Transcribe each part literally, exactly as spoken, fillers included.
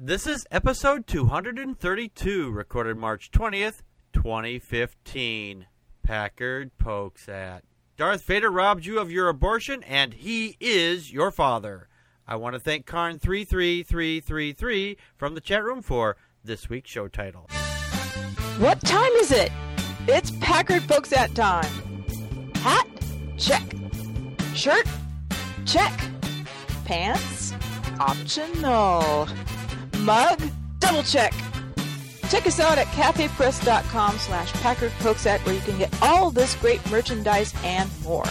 This is episode two hundred thirty-two, recorded March twentieth, twenty fifteen. Packard pokes at. Darth Vader robbed you of your abortion, and he is your father. I want to thank Karn three three three three three from the chat room for this week's show title. What time is it? It's Packard pokes at time. Hat? Check. Shirt? Check. Pants? Optional. Mug? Double check. Check us out at cafepress.com slash Packard pokes at, where you can get all this great merchandise and more.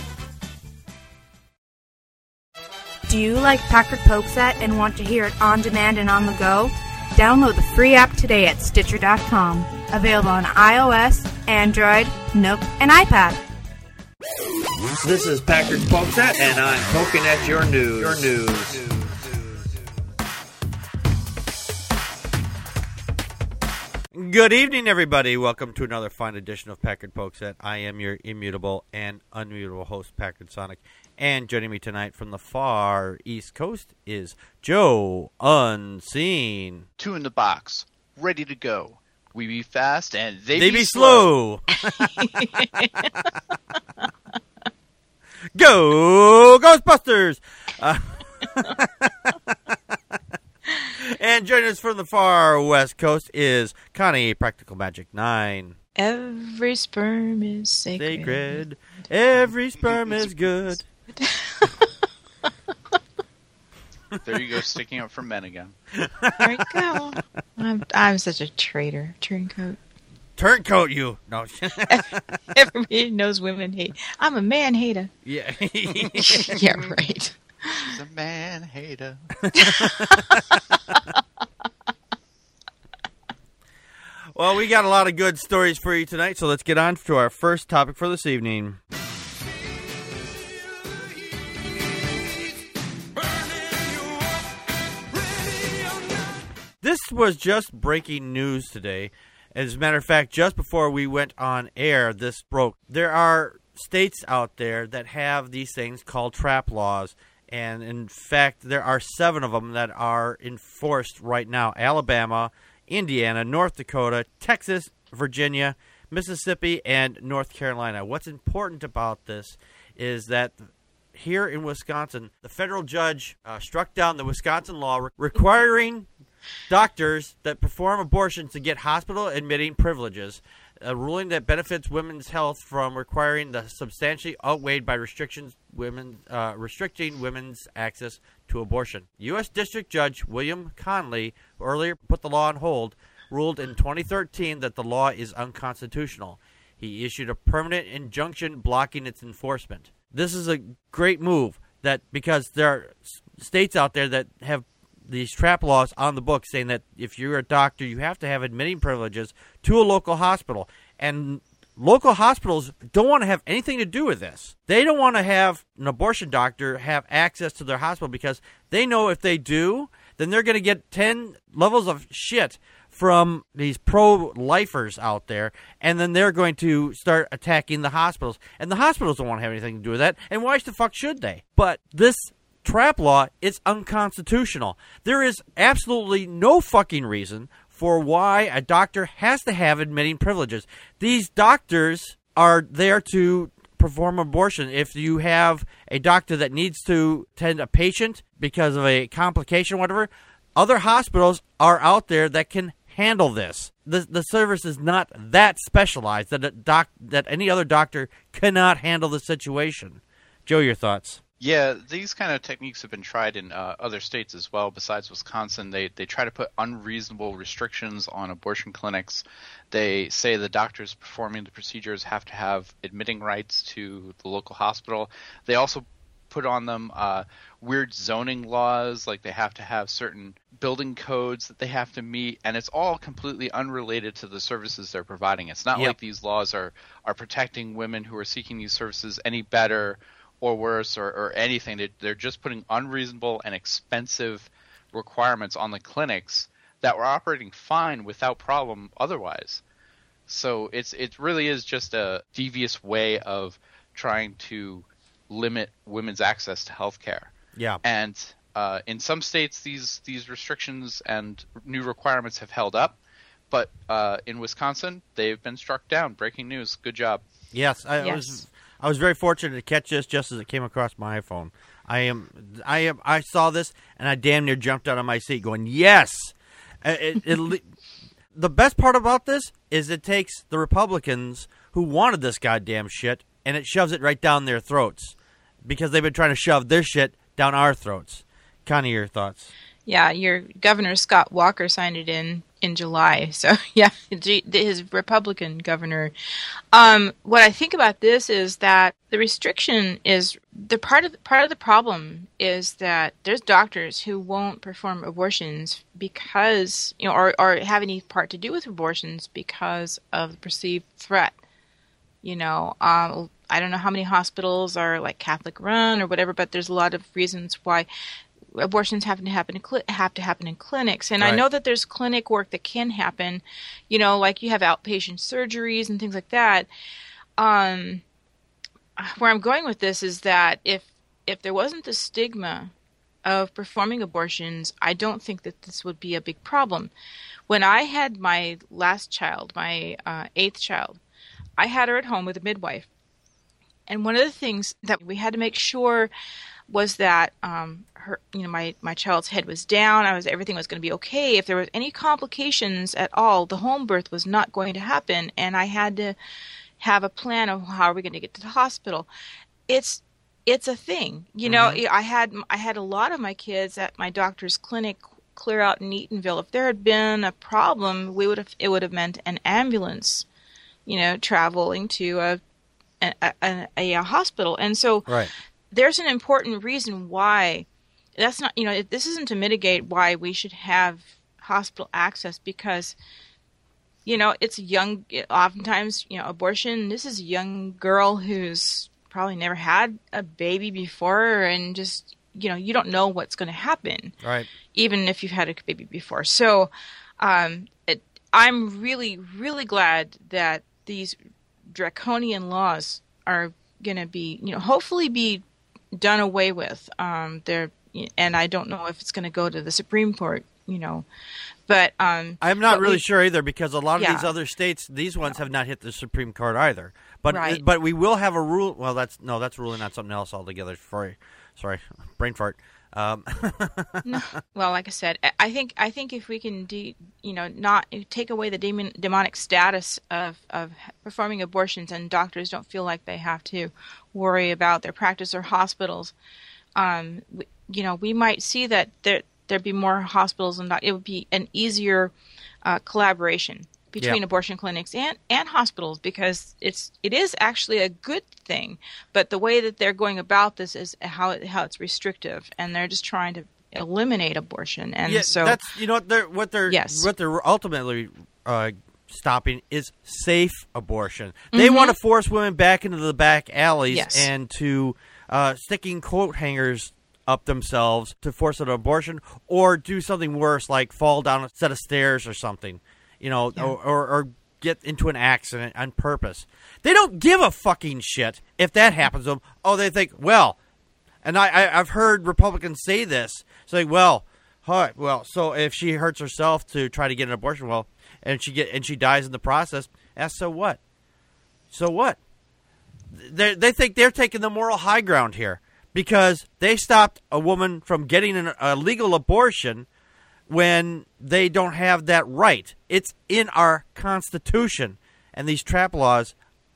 Do you like Packard Pokes At and want to hear it on demand and on the go? Download the free app today at Stitcher dot com. Available on iOS, Android, Nook, and iPad. This is Packard Pokes At, and I'm poking at your news. Your news. Good evening, everybody. Welcome to another fine edition of Packard Pokes At. I am your immutable and unmutable host, Packard Sonic. And joining me tonight from the far East Coast is Joe Unseen. Two in the box, ready to go. We be fast and they, they be, be slow. slow. Go Ghostbusters! Uh, and joining us from the far West Coast is Connie, Practical Magic nine. Every sperm is sacred. Sacred. Every sperm is good. There you go, sticking up for men again. There you go. I'm, I'm such a traitor. Turncoat. Turncoat you. No. Everybody knows women hate. I'm a man hater. Yeah. Yeah, right. She's a man hater. Well, we got a lot of good stories for you tonight, so let's get on to our first topic for this evening. This was just breaking news today. As a matter of fact, just before we went on air, this broke. There are states out there that have these things called trap laws. And in fact, there are seven of them that are enforced right now. Alabama, Indiana, North Dakota, Texas, Virginia, Mississippi, and North Carolina. What's important about this is that here in Wisconsin, the federal judge uh, struck down the Wisconsin law re- requiring doctors that perform abortions to get hospital admitting privileges, a ruling that benefits women's health from requiring the substantially outweighed by restrictions women uh, restricting women's access to abortion. U S District Judge William Conley, who earlier put the law on hold, ruled in twenty thirteen that the law is unconstitutional. He issued a permanent injunction blocking its enforcement. This is a great move that because there are states out there that have these trap laws on the books saying that if you're a doctor, you have to have admitting privileges to a local hospital. And local hospitals don't want to have anything to do with this. They don't want to have an abortion doctor have access to their hospital because they know if they do, then they're going to get ten levels of shit from these pro-lifers out there, and then they're going to start attacking the hospitals. And the hospitals don't want to have anything to do with that, and why the fuck should they? But this trap law is unconstitutional. There is absolutely no fucking reason for why a doctor has to have admitting privileges. These doctors are there to perform abortion. If you have a doctor that needs to tend a patient because of a complication or whatever, other hospitals are out there that can handle this. The the service is not that specialized that a doc that any other doctor cannot handle the situation. Joe, your thoughts? Yeah, these kind of techniques have been tried in uh, other states as well. Besides Wisconsin, they, they try to put unreasonable restrictions on abortion clinics. They say the doctors performing the procedures have to have admitting rights to the local hospital. They also put on them uh, weird zoning laws, like they have to have certain building codes that they have to meet, and it's all completely unrelated to the services they're providing. It's not Yep. like these laws are, are protecting women who are seeking these services any better or worse or, or anything. They, they're just putting unreasonable and expensive requirements on the clinics that were operating fine without problem otherwise. So it's it really is just a devious way of trying to limit women's access to health care. Yeah. And uh, in some states these these restrictions and new requirements have held up, but uh, in Wisconsin they've been struck down. Breaking news. Good job. Yes, I Yes. was I was very fortunate to catch this just as it came across my iPhone. I am I am I saw this and I damn near jumped out of my seat, going yes. It, it, it, the best part about this is it takes the Republicans who wanted this goddamn shit and it shoves it right down their throats because they've been trying to shove their shit down our throats. Connie, your thoughts? Yeah, your Governor Scott Walker signed it in in July. So yeah, his Republican governor. Um, what I think about this is that the restriction is the part of part of the problem is that there's doctors who won't perform abortions because you know, or or have any part to do with abortions because of the perceived threat. You know, um, I don't know how many hospitals are like Catholic run or whatever, but there's a lot of reasons why abortions have to happen in cl- have to happen in clinics. And Right. I know that there's clinic work that can happen, you know, like you have outpatient surgeries and things like that. Um, where I'm going with this is that if if there wasn't the stigma of performing abortions, I don't think that this would be a big problem. When I had my last child, my uh, eighth child, I had her at home with a midwife. And one of the things that we had to make sure was that um, her, you know, my, my child's head was down. I was everything was going to be okay. If there was any complications at all, the home birth was not going to happen, and I had to have a plan of how are we going to get to the hospital. It's it's a thing, you know. Mhm. I had I had a lot of my kids at my doctor's clinic clear out in Eatonville. If there had been a problem, we would have it would have meant an ambulance, you know, traveling to a a, a, a, a hospital, and so. Right. There's an important reason why that's not, you know, this isn't to mitigate why we should have hospital access because, you know, it's young, oftentimes, you know, abortion, this is a young girl who's probably never had a baby before and just, you know, you don't know what's going to happen. Right. Even if you've had a baby before. So um, it, I'm really, really glad that these draconian laws are going to be, you know, hopefully be done away with. Um, there, and I don't know if it's going to go to the Supreme Court, you know, but um, I'm not but really we- sure either because a lot of Yeah. these other states, these ones have not hit the Supreme Court either. But Right. but we will have a rule. Well, that's no, that's ruling on something else altogether. Sorry, sorry, brain fart. Um, No. Well, like I said, I- I think I think if we can, de- you know, not take away the demon, demonic status of, of performing abortions, and doctors don't feel like they have to worry about their practice or hospitals, um, we, you know, we might see that there there'd be more hospitals, and doc- it would be an easier uh, collaboration between Yeah. abortion clinics and, and hospitals because it's it is actually a good thing, but the way that they're going about this is how it, how it's restrictive, and they're just trying to eliminate abortion, and yeah, so that's you know what they're what they're Yes. what they're ultimately uh, stopping is safe abortion. They want to force women back into the back alleys Yes. and to uh, sticking coat hangers up themselves to force an abortion, or do something worse like fall down a set of stairs or something. You know, Yeah. or, or, or get into an accident on purpose. They don't give a fucking shit if that happens to them. Oh, they think, well, and I, I, I've heard Republicans say this, say, well, huh, well, so if she hurts herself to try to get an abortion, well, and she get and she dies in the process, eh, so what? So what? They they think they're taking the moral high ground here because they stopped a woman from getting an, a legal abortion when they don't have that right. It's in our Constitution, and these trap laws,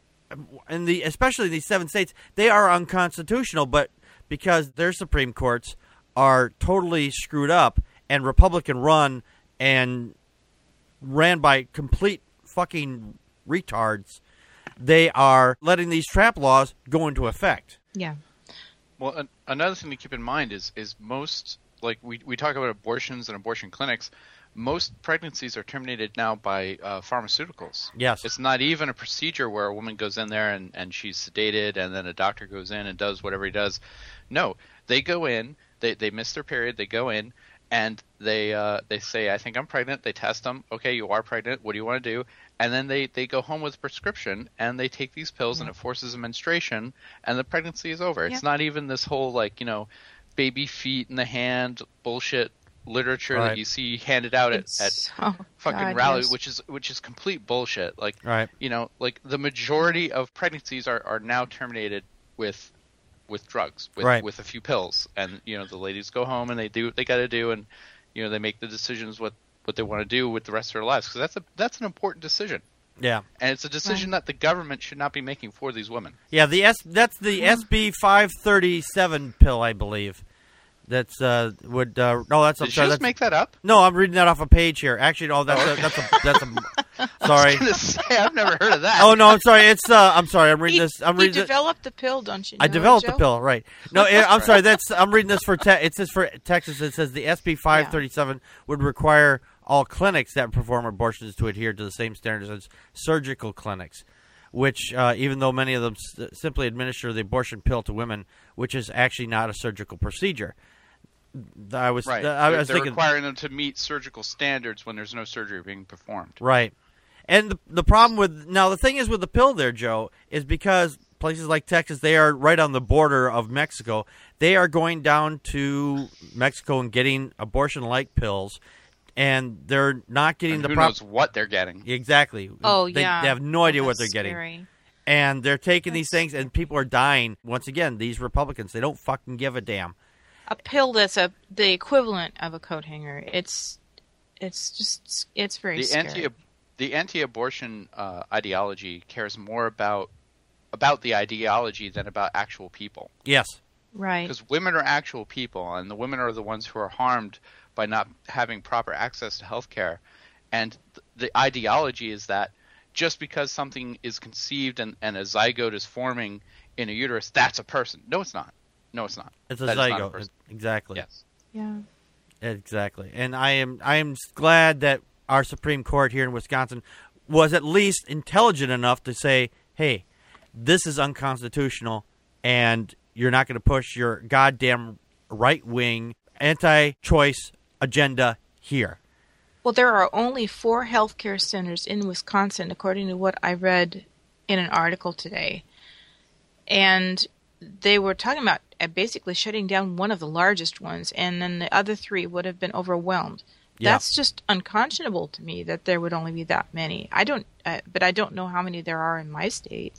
in the especially these seven states, they are unconstitutional. But because their Supreme Courts are totally screwed up and Republican run and ran by complete fucking retards, they are letting these trap laws go into effect. yeah, Well, an- another thing to keep in mind is is most, like we we talk about abortions and abortion clinics, most pregnancies are terminated now by uh, pharmaceuticals. Yes. It's not even a procedure where a woman goes in there and, and she's sedated and then a doctor goes in and does whatever he does. No, they go in, they, they miss their period, they go in, and they uh, they say, I think I'm pregnant. They test them. Okay, you are pregnant. What do you want to do? And then they, they go home with a prescription and they take these pills and it forces a menstruation and the pregnancy is over. It's Yeah. not even this whole, like, you know, baby feet in the hand bullshit literature Right. that you see handed out at, It's- at oh, fucking God, rallies, yes. which is which is complete bullshit. Like, Right. you know, like the majority of pregnancies are, are now terminated with with drugs, with Right. with a few pills, and you know the ladies go home and they do what they got to do, and you know they make the decisions what, what they want to do with the rest of their lives, because that's a that's an important decision, Yeah. and it's a decision that the government should not be making for these women. Yeah, the S that's the S B five thirty-seven pill, I believe. That's uh would uh no that's I'm Did sorry you that's, just make that up? no I'm reading that off a page here. Actually, no, that's a, that's a that's a sorry. I was gonna say, I've never heard of that. Oh no, I'm sorry. It's uh I'm sorry. I'm reading You, this. I'm you reading. this- developed the pill, don't you know, I developed Joe? the pill, right? No, it, I'm sorry. That's I'm reading this for te- it says for Texas. It says the S B five thirty-seven would require all clinics that perform abortions to adhere to the same standards as surgical clinics, which uh, even though many of them s- simply administer the abortion pill to women, which is actually not a surgical procedure. I was Right. I they're was they're thinking requiring them to meet surgical standards when there's no surgery being performed. right. And the, the problem with now the thing is with the pill there, Joe, is because places like Texas, they are right on the border of Mexico. They are going down to Mexico and getting abortion-like pills, and they're not getting And the who proper. knows what they're getting? Exactly. Oh, they, yeah. They have no idea Oh, what they're that's getting, scary. and they're taking these That's things, and people are dying. Once again, these Republicans, they don't fucking give a damn. A pill that's a the equivalent of a coat hanger. It's it's just it's very The scary. anti the anti-abortion uh, ideology cares more about about the ideology than about actual people. Yes. right. Because women are actual people, and the women are the ones who are harmed by not having proper access to health care. And th- the ideology is that just because something is conceived and, and a zygote is forming in a uterus, that's a person. No, it's not. No, it's not. It's a That is not a zygote. person. Exactly. Yes. Yeah. Exactly. And I am I am glad that our Supreme Court here in Wisconsin was at least intelligent enough to say, hey, this is unconstitutional, and you're not going to push your goddamn right-wing anti-choice agenda here. Well, there are only four healthcare centers in Wisconsin, according to what I read in an article today. And they were talking about uh, basically shutting down one of the largest ones, and then the other three would have been overwhelmed. Yeah. That's just unconscionable to me that there would only be that many. I don't, uh, but I don't know how many there are in my state.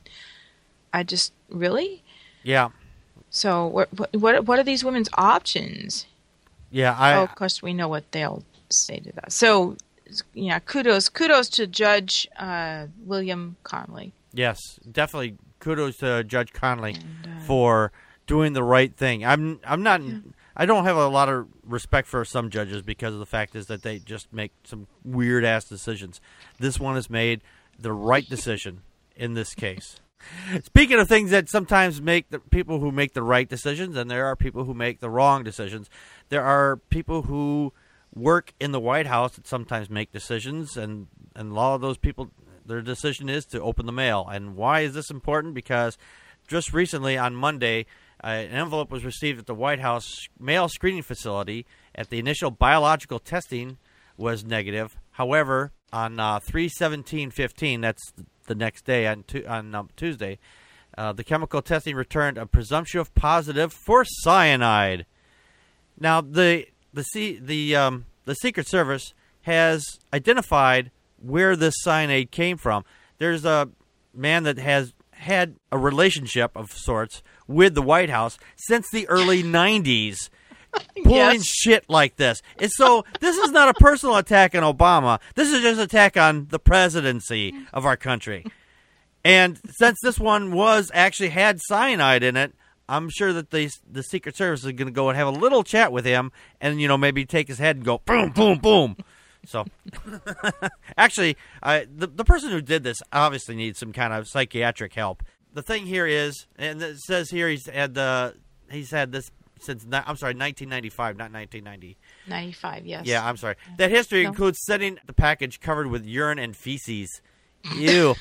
I just really. Yeah. So what what what, what are these women's options? Yeah, I oh, of course, we know what they'll say to that. So, yeah, kudos, kudos to Judge uh, William Conley. yes, definitely kudos to Judge Conley And, uh, for doing the right thing. I'm I'm not I don't have a lot of respect for some judges because of the fact is that they just make some weird ass decisions. This one has made the right decision in this case. Speaking of things that sometimes make the people who make the right decisions, and there are people who make the wrong decisions, there are people who work in the White House that sometimes make decisions, and, and a lot of those people, their decision is to open the mail. And why is this important? Because just recently on Monday, uh, an envelope was received at the White House mail screening facility. At the initial biological testing was negative. However, on uh, three seventeen fifteen, that's the next day on, tu- on um, Tuesday, uh, the chemical testing returned a presumption of positive for cyanide. Now, the the C, the um, the Secret Service has identified where this cyanide came from. There's a man that has had a relationship of sorts with the White House since the early nineties, pulling Yes. shit like this. And so this is not a personal attack on Obama. This is just an attack on the presidency of our country. And since this one was actually had cyanide in it, I'm sure that the the Secret Service is going to go and have a little chat with him, and you know maybe take his head and go boom, boom, boom. So, actually, I, the the person who did this obviously needs some kind of psychiatric help. The thing here is, and it says here he's had the he's had this since ni- I'm sorry, nineteen ninety-five, not nineteen ninety. ninety-five, yes. Yeah, I'm sorry. That history No. includes setting the package covered with urine and feces. Ew.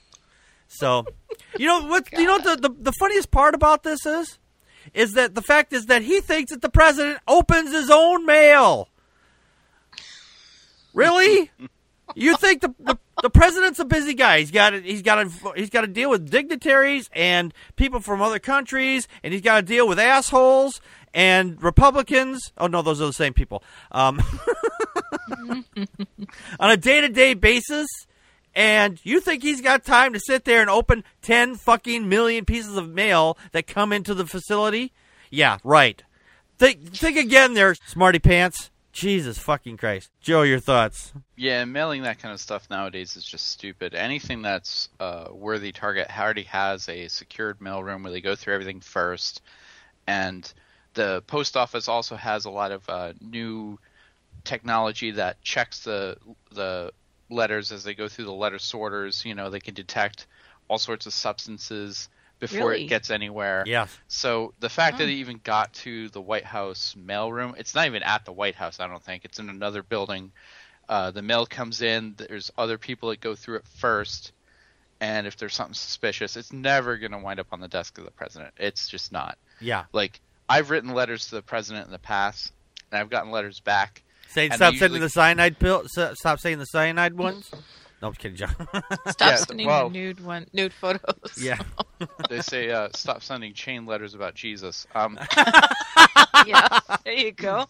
So, you know what? You know what the, the the funniest part about this is, is that the fact is that he thinks that the president opens his own mail. Really? You think the, the The president's a busy guy. He's got he's got to he's got to deal with dignitaries and people from other countries, and he's got to deal with assholes and Republicans. Oh no, those are the same people. Um, on a day-to-day basis, and you think he's got time to sit there and open ten fucking million pieces of mail that come into the facility? Yeah, right. Think think again there, smarty pants. Jesus fucking Christ. Joe, your thoughts? Yeah, mailing that kind of stuff nowadays is just stupid. Anything that's uh, worthy target already has a secured mailroom where they go through everything first. And the post office also has a lot of uh, new technology that checks the the letters as they go through the letter sorters. You know, they can detect all sorts of substances before Really? it gets anywhere. Yeah. So the fact Oh. that it even got to the White House mailroom, it's not even at the White House, I don't think. It's in another building. Uh, the mail comes in. There's other people that go through it first. And if there's something suspicious, it's never going to wind up on the desk of the president. It's just not. Yeah. Like, I've written letters to the president in the past, and I've gotten letters back. Say, And stop they sending usually- the cyanide pill. s- Stop saying the cyanide ones. No, I'm kidding, John. Stop Yeah, sending well- nude one, nude photos. yeah. They say, uh, stop sending chain letters about Jesus. Um, yeah. There you go.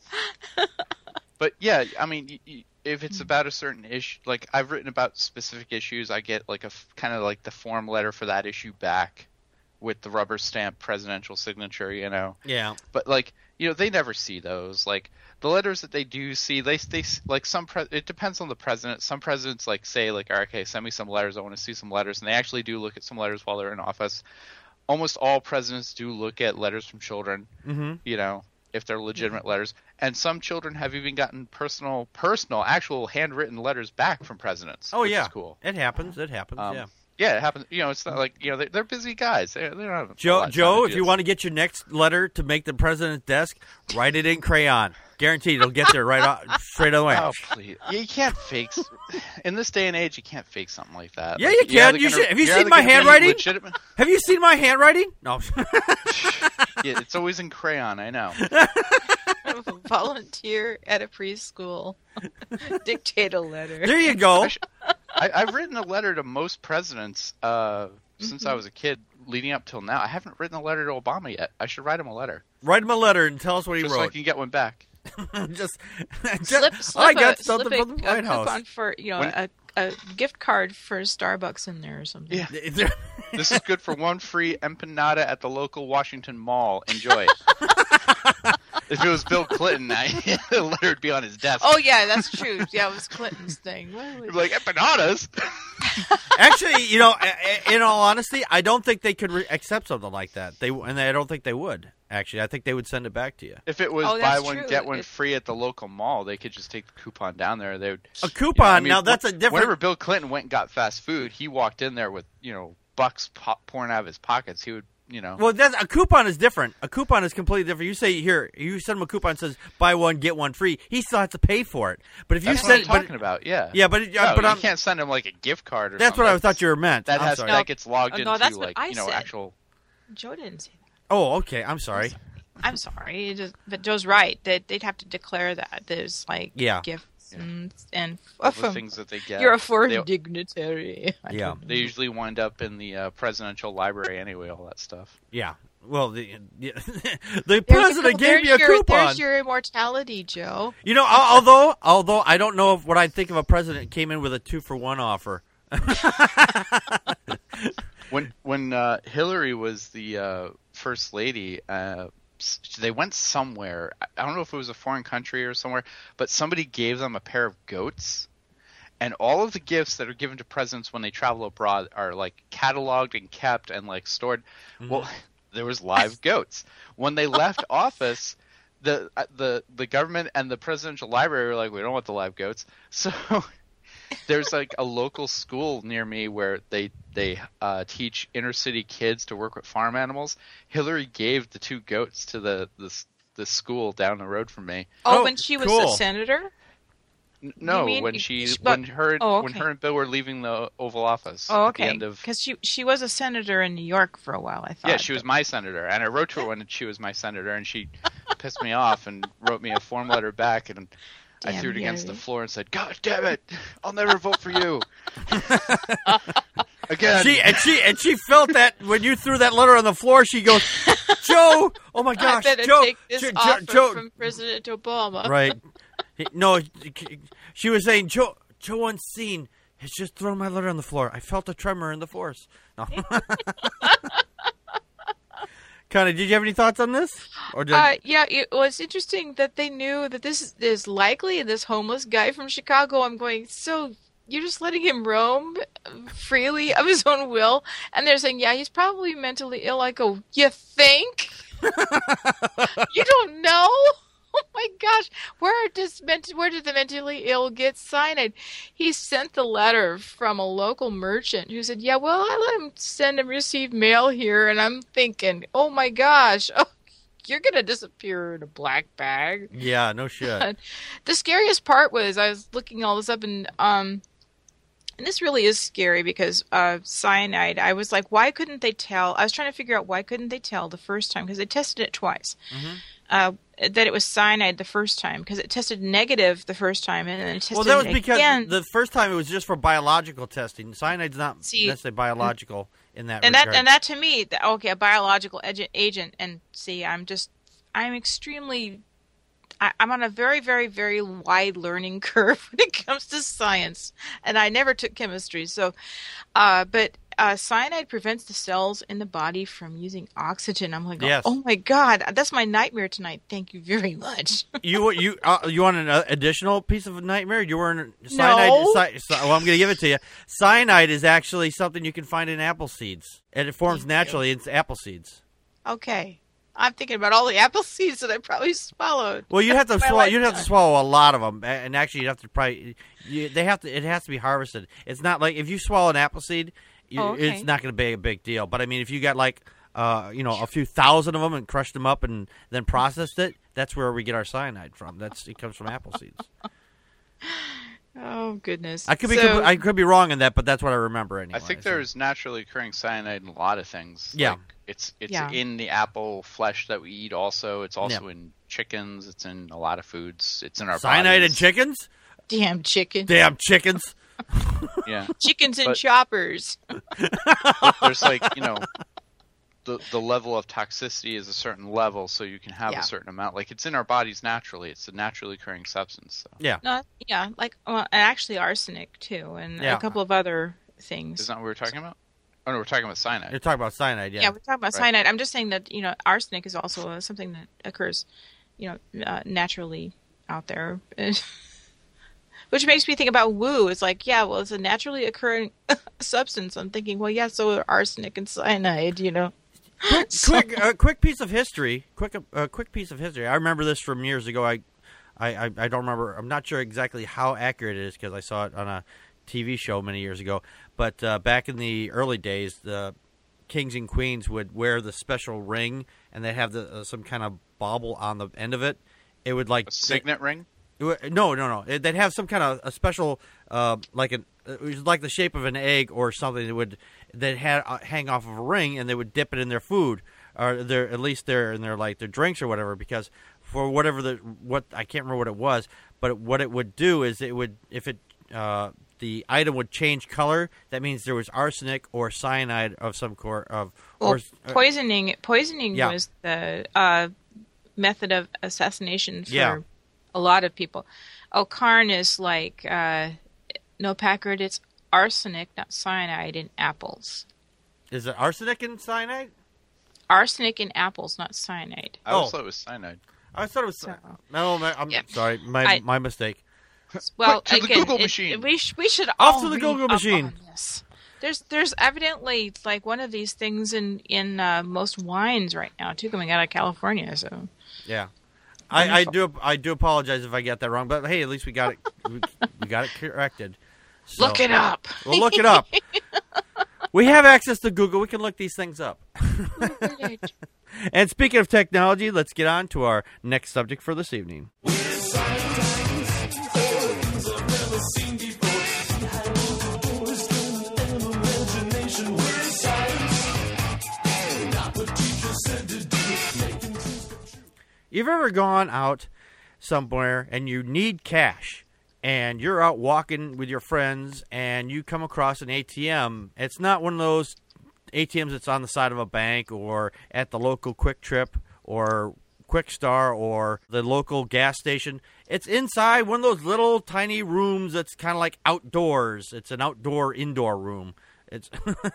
But yeah, I mean, y- y- if it's about a certain issue, like I've written about specific issues, I get like a f- kind of like the form letter for that issue back with the rubber stamp presidential signature, you know. Yeah. But like, you know, they never see those. Like the letters that they do see, they they s- like some. Pre- it depends on the president. Some presidents like say like, all right, okay, send me some letters. I want to see some letters, and they actually do look at some letters while they're in office. Almost all presidents do look at letters from children. Mm-hmm. You know, if they're legitimate letters. And some children have even gotten personal, personal, actual handwritten letters back from presidents. Oh which yeah. is cool. It happens. It happens. Um, yeah. Yeah, it happens. You know, it's not like you know they're, they're busy guys. They're, they're not Joe, Joe, if you want to get your next letter to make the president's desk, write it in crayon. Guaranteed, it'll get there right off, straight away. Oh please! You can't fake. s- In this day and age, you can't fake something like that. Yeah, Like, you you're can. either You gonna- should- have you you're seen either my gonna be handwriting? legitimate- Have you seen my handwriting? No. Yeah, it's always in crayon. I know. Volunteer at a preschool. Dictate a letter. There you go. I sh- I, I've written a letter to most presidents uh, since I was a kid, leading up till now. I haven't written a letter to Obama yet. I should write him a letter Write him a letter and tell us what he just so I wrote. can get one back. just, Slip, just slip I got a, something slip from the a, White a House. coupon for you know When- a, a gift card for Starbucks in there or something. Yeah. There- This is good for one free empanada at the local Washington Mall. Enjoy. If it was Bill Clinton, I, the letter would be on his desk. Oh yeah, that's true. Yeah, it was Clinton's thing. What He'd was- be like, empanadas? Actually, you know, a- a- in all honesty, I don't think they could re- accept something like that. They and I don't think they would. Actually, I think they would send it back to you. If it was Oh, buy that's one, true. get one It- free at the local mall, they could just take the coupon down there. They would A coupon. I mean, now that's a wh- different. Whenever Bill Clinton went and got fast food, he walked in there with, you know, bucks pop, pouring out of his pockets. He would, you know. Well, that's, a coupon is different. A coupon is completely different. You say here, you send him a coupon that says buy one get one free. He still has to pay for it. But if you that's what send, I'm but, talking about. Yeah. yeah, but No, but you I'm, can't send him like a gift card or that's something. what I thought you were meant. That I'm has sorry. that gets logged Oh, into no, that's what like I you know said. actual. Joe didn't say that. Oh, okay. I'm sorry. I'm sorry, it just, but Joe's right. That they'd have to declare that there's like Yeah. gifts and and All the from- things that they get. you're a foreign They- dignitary. I Yeah. don't know. They usually wind up in the uh, presidential library anyway. All that stuff. Yeah. Well, the the, the There's a president cou- gave me there's a your, coupon. There's your immortality, Joe. You know, al- although although I don't know if what I'd think of a president came in with a two for one offer. When when uh, Hillary was the uh, first lady, uh, s- they went somewhere. I- I don't know if it was a foreign country or somewhere, but somebody gave them a pair of goats. And all of the gifts that are given to presidents when they travel abroad are like cataloged and kept and like stored. Well, there was live goats. When they left office, the uh, the the government and the presidential library were like, we don't want the live goats. So there's like a local school near me where they they uh, teach inner city kids to work with farm animals. Hillary gave the two goats to the the, the school down the road from me. Oh, Oh, when she was cool. a senator. N- No, mean- when she she- when but- her oh, when okay. her and Bill were leaving the Oval Office Oh, at the okay. end of Because she she was a senator in New York for a while. I thought. yeah, she was my senator, and I wrote to her when she was my senator, and she pissed me off and wrote me a form letter back, and I Damn threw it against the Hillary. floor and said, "God damn it! I'll never vote for you." Again. She and she and she felt that when you threw that letter on the floor. She goes, "Joe, oh my I gosh, better Joe, take this Jo- Jo- offer Joe." from President Obama. Right? He- No, she was saying, "Joe, Joe Unseen has just thrown my letter on the floor. I felt a tremor in the force." No. Connie, did you have any thoughts on this? Or did Uh, yeah, it was interesting that they knew that this is likely, and this homeless guy from Chicago, I'm going, so you're just letting him roam freely of his own will? And they're saying, yeah, he's probably mentally ill. I go, you think? You don't know? Oh my gosh, where does ment- where did the mentally ill get cyanide? He sent the letter from a local merchant who said, yeah, well, I let him send and receive mail here, and I'm thinking, oh my gosh, oh, you're going to disappear in a black bag. Yeah, no shit. The scariest part was I was looking all this up, and um, and this really is scary because uh, cyanide, I was like, why couldn't they tell? I was trying to figure out why couldn't they tell the first time, because they tested it twice. Mm-hmm. Uh, that it was cyanide the first time, because it tested negative the first time, and then it tested Well, that was it because again. the first time it was just for biological testing. Cyanide's not See, necessarily biological in that and regard. that and that to me, th- okay, a biological agent, agent, and see, I'm just, I'm extremely, I, I'm on a very, very, very wide learning curve when it comes to science, and I never took chemistry, so, uh, but. Uh, cyanide prevents the cells in the body from using oxygen. I'm like, Yes. oh my god, that's my nightmare tonight. Thank you very much. You you uh, you want an uh, additional piece of nightmare? You were in cyanide. No. Cy- cy- well, I'm going to give it to you. Cyanide is actually something you can find in apple seeds, and it forms Thank naturally in apple seeds. Okay, I'm thinking about all the apple seeds that I probably swallowed. Well, you'd have to My swallow. You'd have to lifetime. swallow a lot of them, and actually, you'd have to probably. You, they have to. It has to be harvested. It's not like if you swallow an apple seed, you, Oh, okay. it's not going to be a big deal. But I mean, if you got like, uh, you know, a few thousand of them and crushed them up and then processed it, that's where we get our cyanide from. That's it comes from apple seeds. Oh goodness! I could be So- I could be wrong in that, but that's what I remember anyway. I think so. there's naturally occurring cyanide in a lot of things. Yeah. Like it's it's Yeah. in the apple flesh that we eat also. It's also in chickens. It's in a lot of foods. It's in our cyanide in bodies. chickens. Damn chicken. Damn chickens. Yeah. Chickens and But- choppers. But there's like, you know, the the level of toxicity is a certain level, so you can have Yeah. a certain amount. Like it's in our bodies naturally. It's a naturally occurring substance. So. Yeah. No, yeah, like well, and actually arsenic too, and Yeah. a couple of other things. Isn't that what we were talking about? Oh no, we're talking about cyanide. You're talking about cyanide, yeah. Yeah, we're talking about Right. cyanide. I'm just saying that you know arsenic is also uh, something that occurs, you know, uh, naturally out there. Which makes me think about woo. It's like, yeah, well, it's a naturally occurring substance. I'm thinking, well, yeah, so are arsenic and cyanide, you know. So- quick, uh, quick piece of history. Quick, uh, quick piece of history. I remember this from years ago. I, I, I, I don't remember. I'm not sure exactly how accurate it is because I saw it on a T V show many years ago. But uh, back in the early days, the kings and queens would wear the special ring, and they have the uh, some kind of bauble on the end of it. It would like A signet ring? It wa- No, no, no. It- They'd have some kind of a special, uh, like an, it was like the shape of an egg or something that would that had uh, hang off of a ring, and they would dip it in their food or their at least their in their like their drinks or whatever. Because for whatever the what I can't remember what it was, but what it would do is it would if it uh, the item would change color, that means there was arsenic or cyanide of some sort of Well, or uh, poisoning poisoning Yeah. was the uh, method of assassination for Yeah. a lot of people. Oh, Carn is like, uh, no, Packard, it's arsenic, not cyanide, in apples. is it arsenic and cyanide? Arsenic in apples, not cyanide. I always Oh. thought it was cyanide. I thought it was. So- No, my- I'm Yeah. sorry, my I- my mistake. Well, to the again, Google it- machine. we, sh- we should Off all to the read Google up machine. on this. There's there's evidently like one of these things in in uh, most wines right now too, coming out of California. So Yeah, I, I Wonderful. do. I do apologize if I got that wrong, but hey, at least we got it. we, we got it corrected. So, look it up. We'll look it up. We have access to Google. We can look these things up. And speaking of technology, let's get on to our next subject for this evening. You've ever gone out somewhere and you need cash, and you're out walking with your friends and you come across an A T M. It's not one of those A T Ms that's on the side of a bank or at the local Quick Trip or Quick Star or the local gas station. It's inside one of those little tiny rooms that's kind of like outdoors. It's an outdoor indoor room. It's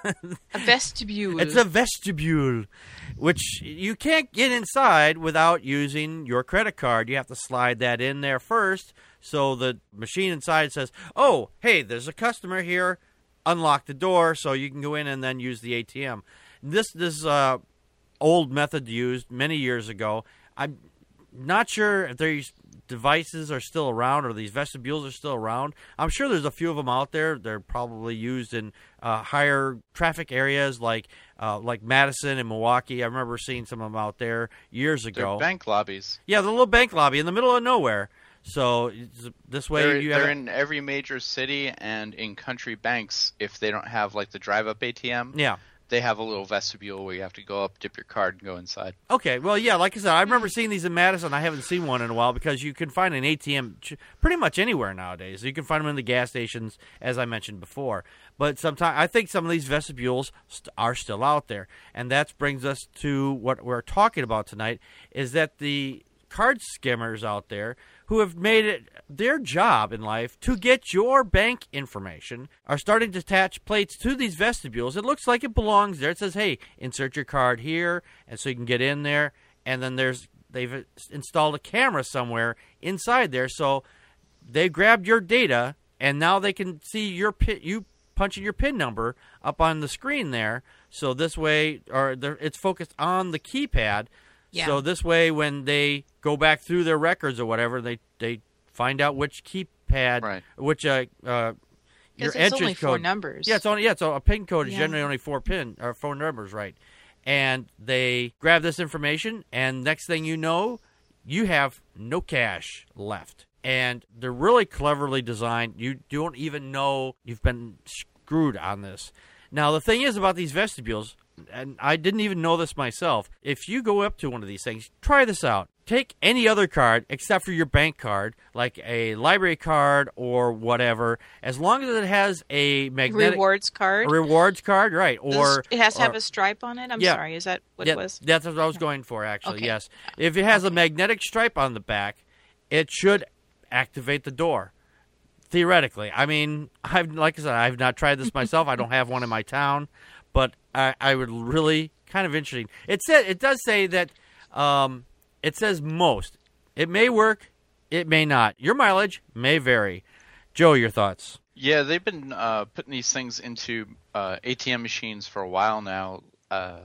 a vestibule. It's a vestibule, which you can't get inside without using your credit card. You have to slide that in there first, so the machine inside says, oh, hey, there's a customer here. Unlock the door so you can go in and then use the A T M. This this uh, old method used many years ago. I'm not sure if these devices are still around or these vestibules are still around. I'm sure there's a few of them out there. They're probably used in uh, higher traffic areas like uh, like Madison and Milwaukee. I remember seeing some of them out there years ago. They're bank lobbies. Yeah, the little bank lobby in the middle of nowhere. So this way they're, you they're have in every major city and in country banks. If they don't have like the drive-up A T M, yeah. they have a little vestibule where you have to go up, dip your card, and go inside. Okay, well, yeah, like I said, I remember seeing these in Madison. I haven't seen one in a while because you can find an A T M pretty much anywhere nowadays. You can find them in the gas stations, as I mentioned before. But sometimes I think some of these vestibules st- are still out there, and that brings us to what we're talking about tonight, is that the card skimmers out there who have made it their job in life to get your bank information are starting to attach plates to these vestibules. It looks like it belongs there. It says, hey, insert your card here, and so you can get in there. And then there's they've installed a camera somewhere inside there, so they grabbed your data, and now they can see your pin, you punching your PIN number up on the screen there. So this way, or it's focused on the keypad. Yeah. So this way, when they go back through their records or whatever, they, they find out which keypad, right. which uh, uh your it's entry only code. four numbers. Yeah, it's only yeah. So a PIN code is Yeah. generally only four pin or four numbers, right? And they grab this information, and next thing you know, you have no cash left. And they're really cleverly designed. You don't even know you've been screwed on this. Now, the thing is about these vestibules, and I didn't even know this myself, if you go up to one of these things, try this out. Take any other card except for your bank card, like a library card or whatever, as long as it has a magnetic... Rewards card. A rewards card, right. Or Does it has to or, have a stripe on it? I'm yeah, sorry, is that what yeah, it was? That's what I was going for, actually, Okay. yes. If it has Okay. a magnetic stripe on the back, it should activate the door. Theoretically. I mean, I've like I said, I've not tried this myself. I don't have one in my town, but I, I would really kind of interesting. It said it does say that um, it says most. It may work, it may not. Your mileage may vary. Joe, your thoughts? Yeah, they've been uh, putting these things into uh, A T M machines for a while now. Uh,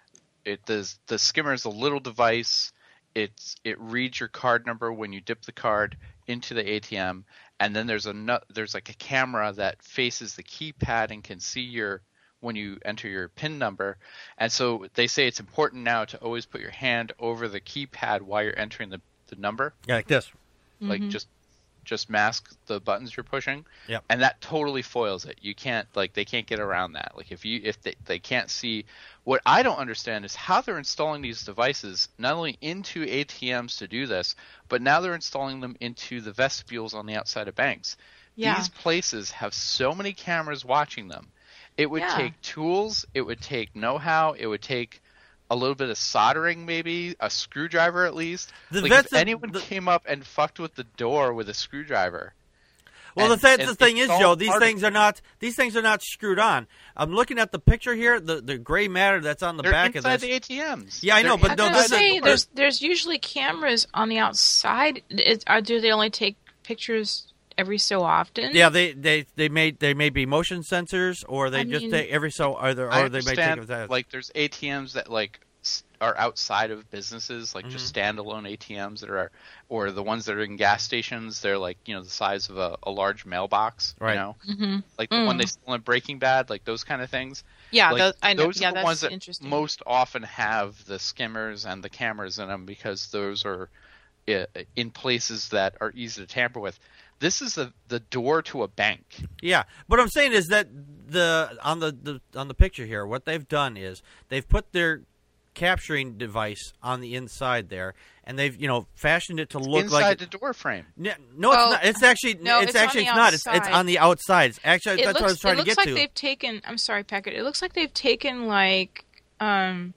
it the the skimmer is a little device. It's it reads your card number when you dip the card into the A T M, and then there's a no, there's like a camera that faces the keypad and can see your when you enter your PIN number. And so they say it's important now to always put your hand over the keypad while you're entering the, the number. Yeah, like this. Like Mm-hmm. just just mask the buttons you're pushing. Yep. And that totally foils it. You can't like they can't get around that. Like if you if they, they can't see what I don't understand is how they're installing these devices not only into A T Ms to do this, but now they're installing them into the vestibules on the outside of banks. Yeah. These places have so many cameras watching them. It would Yeah. take tools, it would take know-how, it would take a little bit of soldering, maybe a screwdriver at least. The Like vets- if anyone the- came up and fucked with the door with a screwdriver. Well, and- the, th- and the thing it's is, all Joe, these part of- things are not these things are not screwed on. I'm looking at the picture here, the the gray matter that's on the They're back of inside this. the A T Ms. Yeah, I know, They're but I no, was this gonna is- say there's there's usually cameras on the outside. Is, are, do they only take pictures every so often? Yeah, they, they, they may they may be motion sensors, or they I just mean- take every so or, they- I or they may take understand, it that. like there's A T Ms that like s- are outside of businesses, like just Mm-hmm. standalone A T Ms that are, or the ones that are in gas stations. They're like you know the size of a, a large mailbox. Right. You know, Mm-hmm. like the Mm. one they stole in Breaking Bad, like those kind of things. Yeah, Like, those, I know. those yeah, are the that's ones that interesting. most often have the skimmers and the cameras in them because those are uh, in places that are easy to tamper with. This is the the door to a bank. Yeah, what I'm saying is that the on the, the on the picture here, what they've done is they've put their capturing device on the inside there, and they've you know fashioned it to look inside like the door frame. Yeah, no, Well, it's not. It's actually no, it's, it's on actually the it's not. It's it's outside. on the outside. It's actually It that's looks, what I was trying it to looks get like to. they've taken. I'm sorry, Packard. It looks like they've taken like um,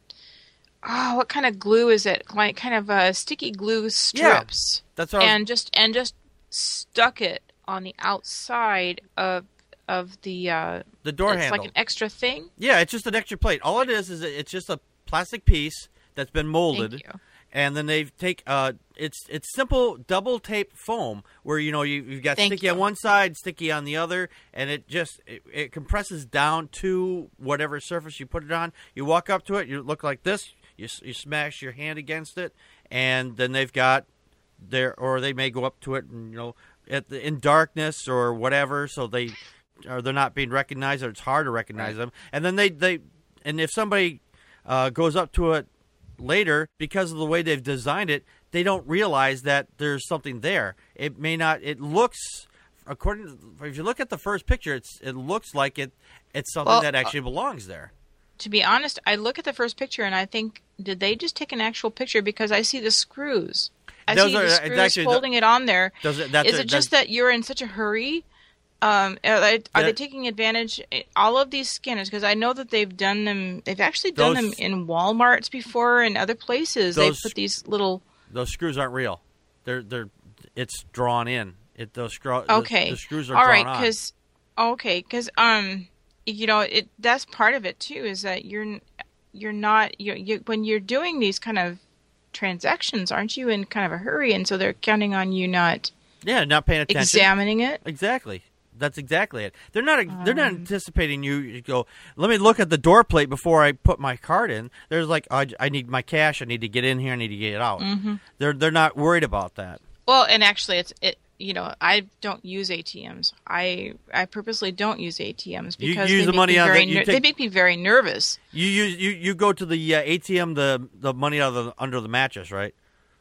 oh, what kind of glue is it? Like kind of uh, sticky glue strips. That's what I was, and just and just stuck it on the outside of of the uh, the door it's handle. like an extra thing. Yeah, it's just an extra plate. All it is is it's just a plastic piece that's been molded. Thank you. And then they take uh, it's it's simple double tape foam where you know you you've got Thank sticky you. on one side, sticky on the other, and it just it, it compresses down to whatever surface you put it on. You walk up to it, you look like this. You you smash your hand against it, and then they've got their or they may go up to it and you know at the, in darkness or whatever, so they or they're not being recognized or it's hard to recognize Right. them. And then they they and if somebody uh, goes up to it later, because of the way they've designed it, they don't realize that there's something there. It may not. It looks, according to, if you look at the first picture, it's it looks like it it's something Well, that actually belongs there. To be honest, I look at the first picture and I think, did they just take an actual picture? Because I see the screws. I Those see are- the it's screws actually the- holding it on there. Does it? That's Is a- it just that's- that you're in such a hurry? Um, are they, are they That- taking advantage? All of these scanners, because I know that they've done them. They've actually done Those- them in WalMarts before and other places. Those- They put these little. those screws aren't real. They're they're it's drawn in. It those screw Okay, the, the screws are all drawn right, on. because okay, because um, you know, it that's part of it too. Is that you're you're not you you when you're doing these kind of transactions, aren't you in kind of a hurry? And so they're counting on you not Yeah, not paying attention. examining it. Exactly. That's exactly it. They're not. they're not Um, anticipating you. You go. Let me look at the door plate before I put my card in. There's like, I, I need my cash. I need to get in here. I need to get it out. Mm-hmm. They're they're not worried about that. Well, and actually, it's it. You know, I don't use A T Ms. I I purposely don't use A T Ms You because use they, the make money me on the- very you ner- take- they make me very nervous. You use you, you go to the uh, A T M the the money out of the under the mattress, right?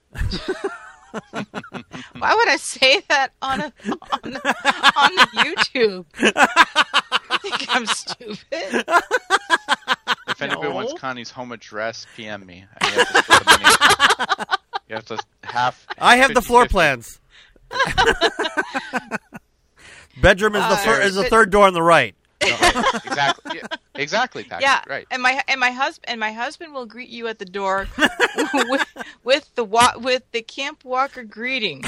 Why would I say that on a on, on the YouTube? I think I'm stupid. If anybody No. wants Connie's home address, P M me. And you have to split the money. You have to half. I have the floor fifty-fifty. plans. Bedroom is the Uh, fir- is the but- third door on the right. No, exactly. Yeah, exactly, Patrick. Yeah, Right. and my and my husband and my husband will greet you at the door with, with the wa- with the Camp Walker greeting.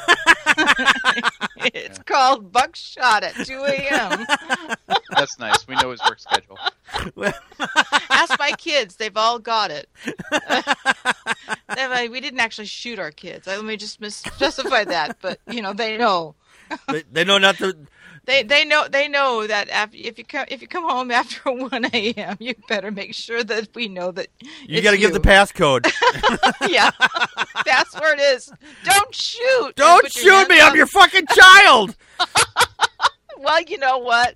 It's called Buckshot at two a.m. That's nice. We know his work schedule. Ask my kids; they've all got it. They're like, we didn't actually shoot our kids. Let me just mis- specify that, but you know they know. they, they know not to. They they know they know that after, if you come if you come home after one a.m. you better make sure that we know that You it's got to give the passcode. Yeah, password is don't shoot. Don't Put your shoot hands me! I'm up. your fucking child. Well, you know what?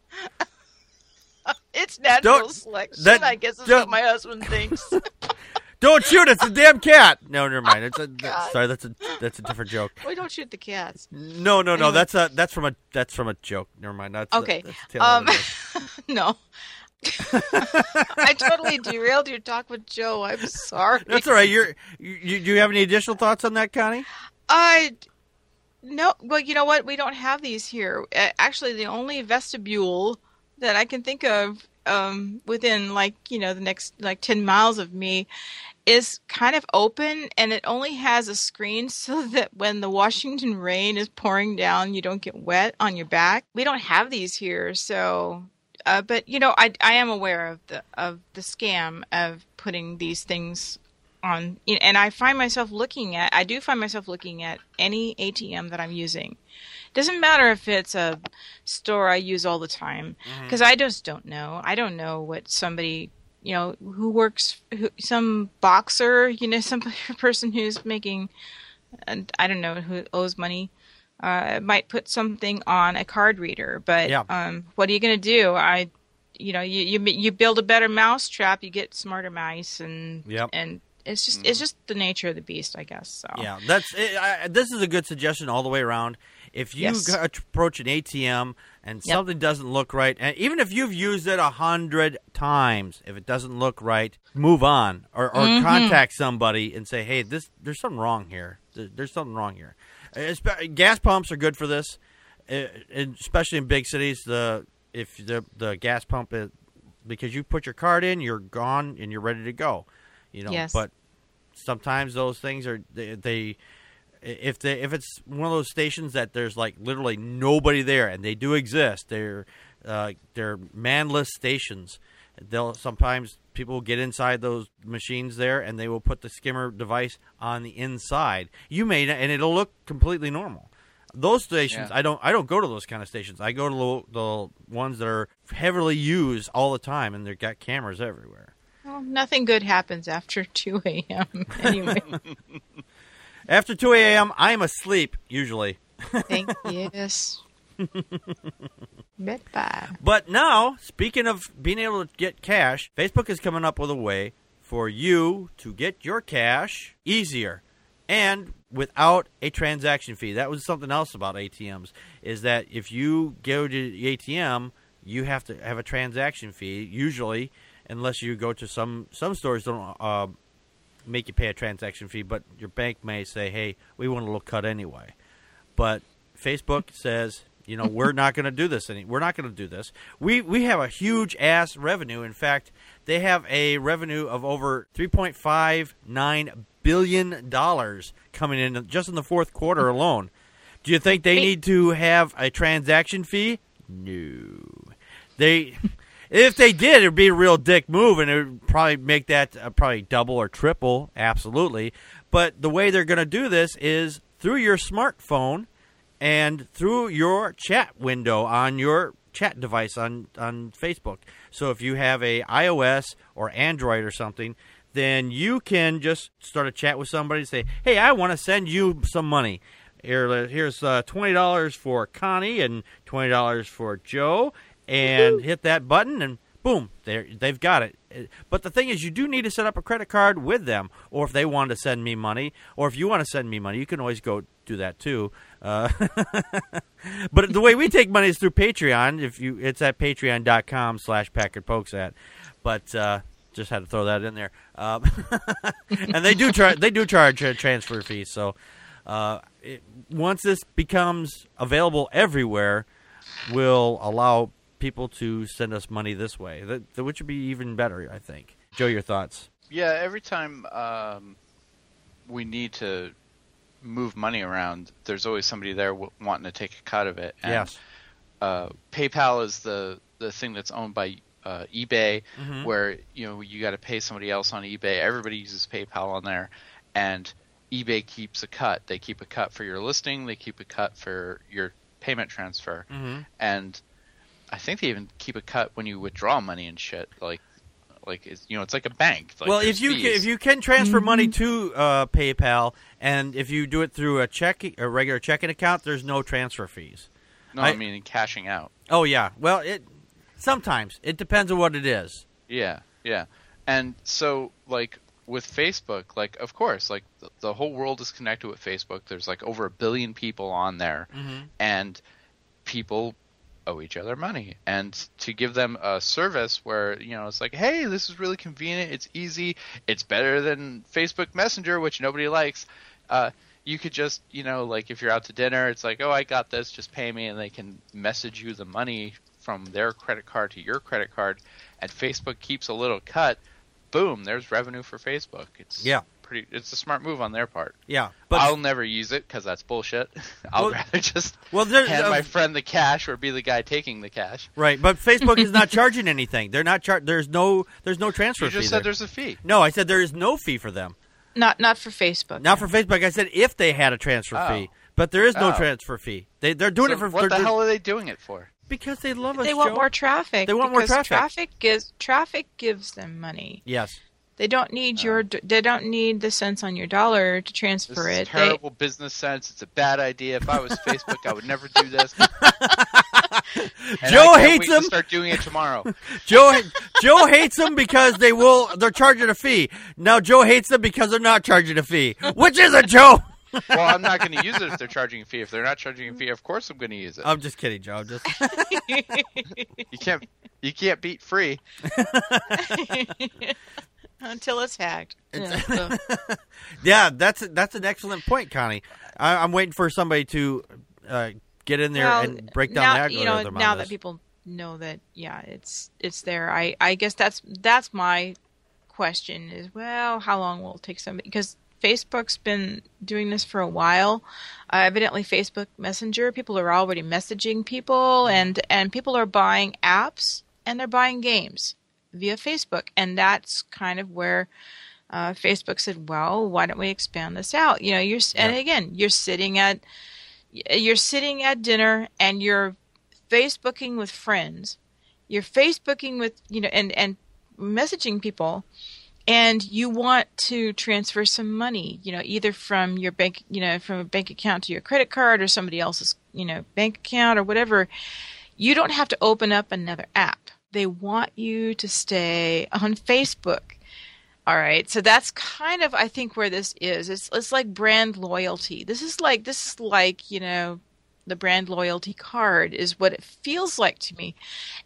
It's natural Don't- selection. that- I guess is don't- what my husband thinks. Don't shoot! It's a damn cat. No, never mind. It's a God. sorry. That's a that's a different joke. We don't shoot the cats. No, no, no. Anyway. That's a that's from a that's from a joke. Never mind. That's Okay. That's the tail end Um, of the joke. no. I totally derailed your talk with Joe. I'm sorry. That's all right. You're you, you. Do you have any additional thoughts on that, Connie? I no. Well, you know what? We don't have these here. Uh, Actually, the only vestibule that I can think of um, within, like you know, the next like ten miles of me is kind of open, and it only has a screen so that when the Washington rain is pouring down, you don't get wet on your back. We don't have these here, so. Uh, but you know, I I am aware of the of the scam of putting these things on, and I find myself looking at. I do find myself looking at any A T M that I'm using. Doesn't matter if it's a store I use all the time, because I just don't know. I don't know what somebody, you know, who works, who, some boxer, you know, some person who's making, and I don't know, who owes money. Uh, might put something on a card reader, but Yeah. um, what are you going to do? I, you know, you, you you build a better mouse trap, you get smarter mice, and Yep. and it's just it's just the nature of the beast, I guess. So Yeah, that's. It, I, this is a good suggestion all the way around. If you Yes. go- approach an A T M and Yep. something doesn't look right, and even if you've used it a hundred times, if it doesn't look right, move on or, or Mm-hmm. contact somebody and say, "Hey, this there's something wrong here. There- There's something wrong here." Espe- Gas pumps are good for this, uh, and especially in big cities. The if the the gas pump is, because you put your card in, you're gone and you're ready to go. You know, Yes. but sometimes those things are they, they if they if it's one of those stations that there's like literally nobody there, and they do exist, they're uh, they're manless stations. They'll sometimes people will get inside those machines there, and they will put the skimmer device on the inside. You may and it'll look completely normal. Those stations, Yeah. I don't I don't go to those kind of stations. I go to the, the ones that are heavily used all the time, and they've got cameras everywhere. Well, nothing good happens after two a.m. Anyway, After two a.m., I'm asleep, usually. thank yes. Goodbye. But now, speaking of being able to get cash, Facebook is coming up with a way for you to get your cash easier and without a transaction fee. That was something else about A T Ms, is that if you go to the A T M, you have to have a transaction fee, usually, unless you go to some, some stores don't uh, make you pay a transaction fee, but your bank may say, hey, we want a little cut anyway. But Facebook says, you know, we're not going to do this. Any, we're not going to do this. We we have a huge ass revenue. In fact, they have a revenue of over three point five nine billion dollars coming in just in the fourth quarter alone. Do you think they need to have a transaction fee? No. They, if they did, it would be a real dick move, and it would probably make that uh, probably double or triple, absolutely. But the way they're going to do this is through your smartphone and through your chat window on your chat device on, on Facebook. So if you have a iOS or Android or something, then you can just start a chat with somebody and say, hey, I want to send you some money. Here, here's uh, twenty dollars for Connie and twenty dollars for Joe, and hit that button, and boom, they've got it. But the thing is, you do need to set up a credit card with them, or if they want to send me money, or if you want to send me money, you can always go do that too. Uh, but the way we take money is through Patreon. If you, it's at patreon.com slash PackardPokesat. But uh, just had to throw that in there. Um, and they do charge they do charge a transfer fees. So uh, it, once this becomes available everywhere, we'll allow people to send us money this way, that, that which would be even better, I think. Joe, your thoughts? Yeah, every time um, we need to move money around, there's always somebody there w- wanting to take a cut of it. And, Yes. Uh, PayPal is the, the thing that's owned by uh, eBay, Mhm. where you know you got to pay somebody else on eBay. Everybody uses PayPal on there, and eBay keeps a cut. They keep a cut for your listing. They keep a cut for your payment transfer, Mm-hmm. and I think they even keep a cut when you withdraw money and shit. Like, like it's, you know, it's like a bank. Like, Well, there's if you fees. can, if you can transfer money to uh, PayPal, and if you do it through a check, a regular checking account, there's no transfer fees. no, I, I- mean cashing out. Oh yeah, well, it sometimes it depends on what it is. Yeah, yeah. And so, like, with Facebook, like, of course, like, the, the whole world is connected with Facebook. There's, like, over a billion people on there. Mhm. And people owe each other money. And to give them a service where, you know, it's like, hey, this is really convenient. It's easy. It's better than Facebook Messenger, which nobody likes. Uh, you could just, you know, like, if you're out to dinner, it's like, oh, I got this. Just pay me. And they can message you the money from their credit card to your credit card, and Facebook keeps a little cut. Boom, there's revenue for Facebook. It's Yeah. pretty. It's a smart move on their part. Yeah, But but I'll never use it because that's bullshit. I'll Well- rather just well, there's hand uh, my friend the cash or be the guy taking the cash. right, but Facebook is not charging anything. They're not char- There's no there's no transfer You fee. just said there. there's a fee. No, I said there is no fee for them. Not not for Facebook. Not for Facebook. I said if they had a transfer Oh. fee, but there is no Oh. transfer fee. They they're doing So it for what the they're- hell are they doing it for? because they love us. They want Joe. more traffic. They want more because traffic. gives traffic gives them money. Yes. They don't need your they don't need the cents on your dollar to This transfer is it. terrible business sense. It's a bad idea. If I was Facebook, I would never do this. And Joe I can't hates wait them. To start doing it tomorrow. Joe Joe hates them because they will they're charging a fee. Now Joe hates them because they're not charging a fee. Which is it, Joe? Well, I'm not going to use it if they're charging a fee. If they're not charging a fee, of course I'm going to use it. I'm just kidding, Joe. I'm just You can't you can't beat free. Until it's hacked. Yeah, It's- so- yeah, that's that's an excellent point, Connie. I, I'm waiting for somebody to uh, get in there Well, and break down now, the algorithm. you know, on now this. that people know that, yeah, it's it's there. I, I guess that's that's my question is, well, how long will it take somebody? Because Facebook's been doing this for a while. Uh, evidently, Facebook Messenger, people are already messaging people, and and people are buying apps and they're buying games via Facebook, and that's kind of where uh, Facebook said, well, why don't we expand this out? You know, you're and Yeah. again, you're sitting at you're sitting at dinner and you're Facebooking with friends. You're Facebooking with, you know, and, and messaging people, and you want to transfer some money, you know, either from your bank, you know, from a bank account to your credit card or somebody else's, you know, bank account or whatever. You don't have to open up another app. They want you to stay on Facebook. All right, so that's kind of, I think, where this is. It's it's like brand loyalty. This is like this is like you know, the brand loyalty card is what it feels like to me,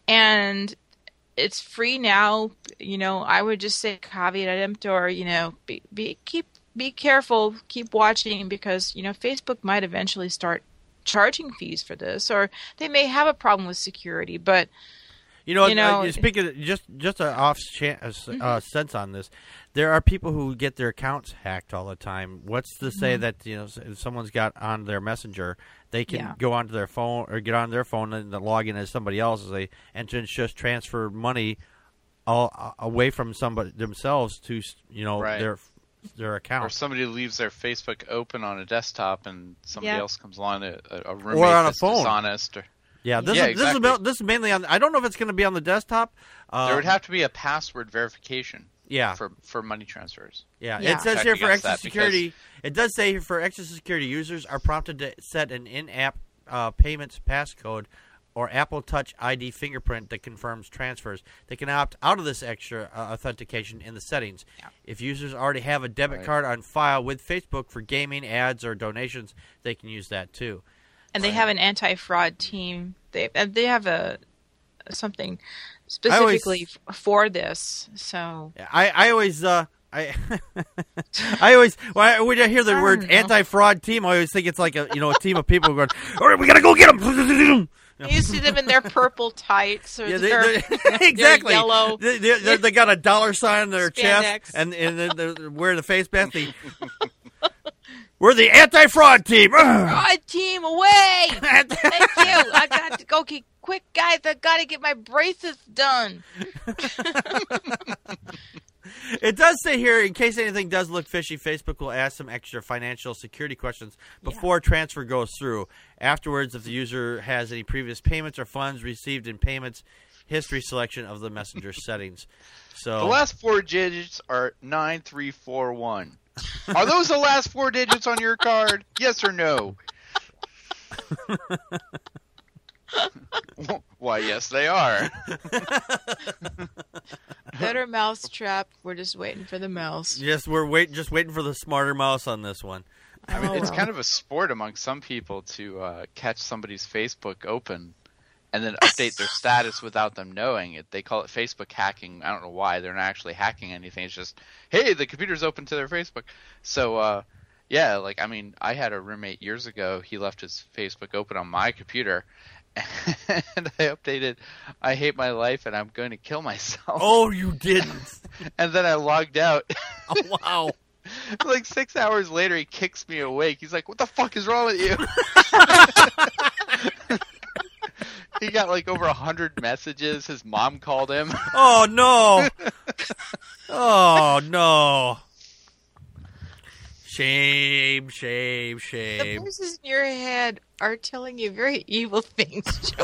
and it's free now. You know, I would just say caveat emptor. You know, be, be keep be careful, keep watching, because you know Facebook might eventually start charging fees for this, or they may have a problem with security, but. You know, You know- uh, speaking of, just just a off chan- uh, s- Mm-hmm. uh, sense on this, there are people who get their accounts hacked all the time. What's to say Mm-hmm. that you know s- if someone's got on their messenger, they can Yeah. go onto their phone or get on their phone and then log in as somebody else, as they and to just transfer money all uh, away from somebody themselves to s- you know Right. their their account. Or somebody leaves their Facebook open on a desktop and somebody Yeah. else comes along, a, a roommate on a that's phone. dishonest. Or, Yeah, this Yeah, is this is exactly. about this is mainly on. I don't know if it's going to be on the desktop. Uh, there would have to be a password verification yeah, for, for money transfers. Yeah, Yeah. it says Check here for against extra that security. It does say here for extra security, users are prompted to set an in-app uh, payments passcode or Apple Touch I D fingerprint that confirms transfers. They can opt out of this extra uh, authentication in the settings. Yeah. If users already have a debit Right. card on file with Facebook for gaming, ads, or donations, they can use that too. And they have an anti-fraud team. They and they have a something specifically f for this. So I, I always uh I I always when I, when I hear the I word don't know. anti-fraud team, I always think it's like a you know a team of people going, all right, we gotta go get them. you see them in their purple tights or Yeah, they, their, they, exactly. their yellow. They, they, they- they got a dollar sign on their Spandex. chest, and and then they're wearing the face mask. They, we're the anti-fraud team. Fraud team away! Thank you. I got to go. Get, quick, guys! I got to get my braces done. It does say here, in case anything does look fishy, Facebook will ask some extra financial security questions before transfer goes through. Afterwards, if the user has any previous payments or funds received in payments history selection of the messenger settings. So The last four digits are nine three four one. Are those the last four digits on your card? Yes or no? Why, yes, they are. Better mousetrap. We're just waiting for the mouse. yes, we're wait, just waiting for the smarter mouse on this one. I mean, Oh, it's well. kind of a sport among some people to uh, catch somebody's Facebook open and then update their status without them knowing it. They call it Facebook hacking. I don't know why. They're not actually hacking anything. It's just, hey, the computer's open to their Facebook. So, uh, yeah, like, I mean, I had a roommate years ago. He left his Facebook open on my computer, and I updated, I hate my life and I'm going to kill myself. Oh, you didn't. And then I logged out. Oh, wow. Like six hours later, he kicks me awake. He's like, what the fuck is wrong with you? He got like over a hundred messages. His mom called him. Oh, no. Oh, no. Shame, shame, The shame. voices in your head are telling you very evil things, Joe.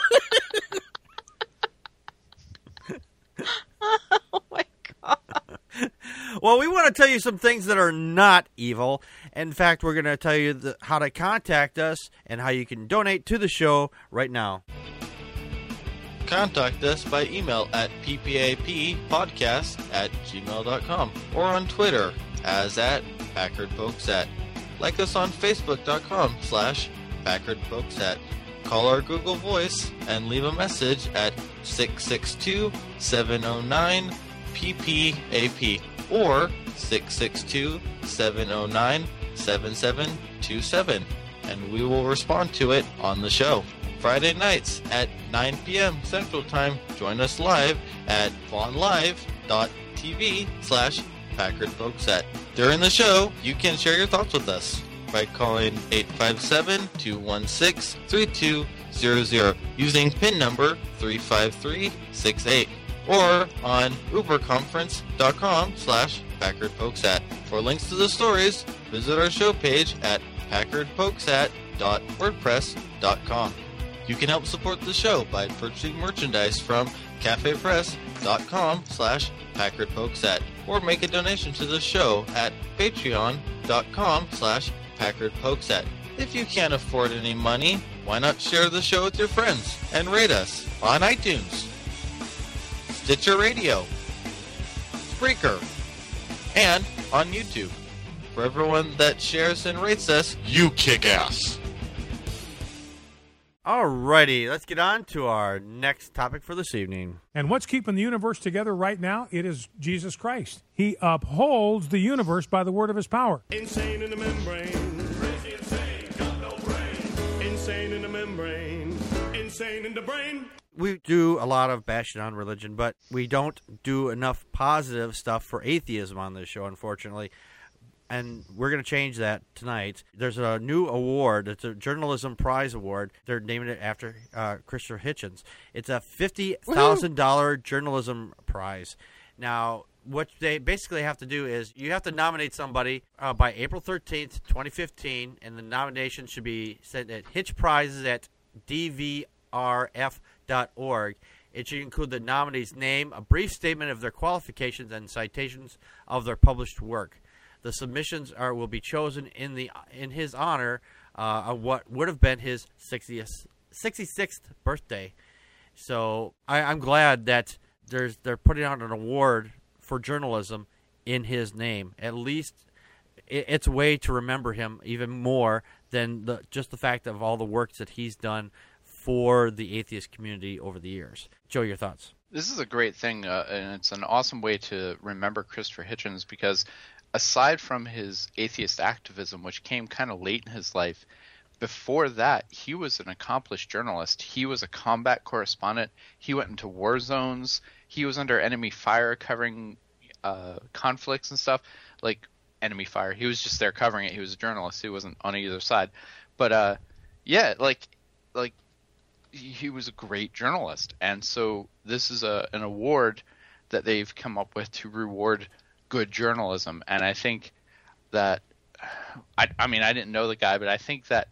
Oh my god. Well, we want to tell you some things that are not evil. In fact, we're going to tell you the, how to contact us and how you can donate to the show right now. Contact us by email at p p a p podcast at gmail dot com or on Twitter as at Packard Folks at. like us on Facebook.com slash PackardFolksat. Call our Google Voice and leave a message at six six two, seven oh nine, P P A P or six six two, seven oh nine, seven seven two seven, and we will respond to it on the show. Friday nights at nine p.m. Central Time, join us live at vonlive.tv slash PackardFolksat. During the show, you can share your thoughts with us by calling eight five seven, two one six, three two zero zero using PIN number three five three six eight or on uberconference.com slash PackardFolksat. For links to the stories, visit our show page at packardfolksat dot wordpress dot com. You can help support the show by purchasing merchandise from cafepress.com slash PackardFolksat or make a donation to the show at patreon.com slash PackardFolksat. If you can't afford any money, why not share the show with your friends and rate us on iTunes, Stitcher Radio, Spreaker, and on YouTube. For everyone that shares and rates us, you kick ass. Alrighty, let's get on to our next topic for this evening. And what's keeping the universe together right now? It is Jesus Christ. He upholds the universe by the word of his power. Insane in the membrane. Crazy insane, got no brain. Insane in the membrane. Insane in the brain. We do a lot of bashing on religion, but we don't do enough positive stuff for atheism on this show, unfortunately. And we're going to change that tonight. There's a new award. It's a Journalism Prize Award. They're naming it after uh, Christopher Hitchens. It's a fifty thousand dollars journalism prize. Now, what they basically have to do is you have to nominate somebody uh, by April thirteenth, twenty fifteen, and the nomination should be sent at hitch prizes at d v r f dot org. It should include the nominee's name, a brief statement of their qualifications, and citations of their published work. The submissions are will be chosen in the in his honor uh, of what would have been his sixtieth, sixty-sixth birthday. So I, I'm glad that there's they're putting out an award for journalism in his name. At least it, it's a way to remember him even more than the, just the fact of all the work that he's done for the atheist community over the years. Joe, your thoughts? This is a great thing, uh, and it's an awesome way to remember Christopher Hitchens because aside from his atheist activism, which came kind of late in his life, before that, he was an accomplished journalist. He was a combat correspondent. He went into war zones. He was under enemy fire covering uh, conflicts and stuff, like enemy fire. He was just there covering it. He was a journalist. He wasn't on either side. But, uh, yeah, like, like he was a great journalist. And so this is a an award that they've come up with to reward good journalism. And I think that I, I mean I didn't know the guy, but I think that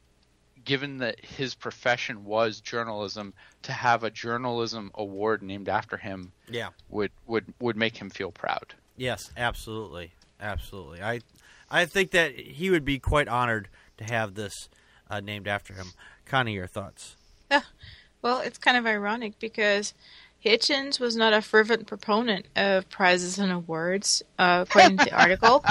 given that his profession was journalism, to have a journalism award named after him yeah would would would make him feel proud. Yes, absolutely. Absolutely. I I think that he would be quite honored to have this uh, named after him. Connie, your thoughts? Uh, well, it's kind of ironic because Hitchens was not a fervent proponent of prizes and awards, uh, according to the article.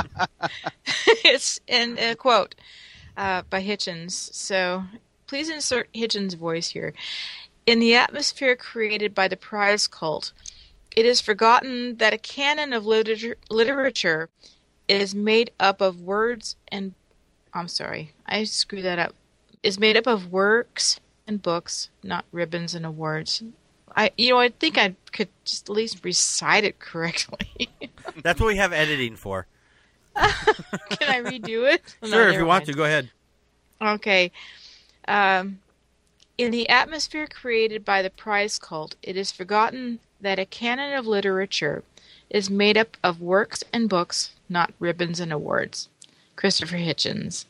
It's in a quote uh, by Hitchens. So please insert Hitchens' voice here. In the atmosphere created by the prize cult, it is forgotten that a canon of literature, literature is made up of words and... I'm sorry, I screwed that up. Is made up of works and books, not ribbons and awards. I, you know, I think I could just at least recite it correctly. That's what we have editing for. Can I redo it? Sure, No, if never you want mind. to, go ahead. Okay. Um, in the atmosphere created by the prize cult, it is forgotten that a canon of literature is made up of works and books, not ribbons and awards. Christopher Hitchens.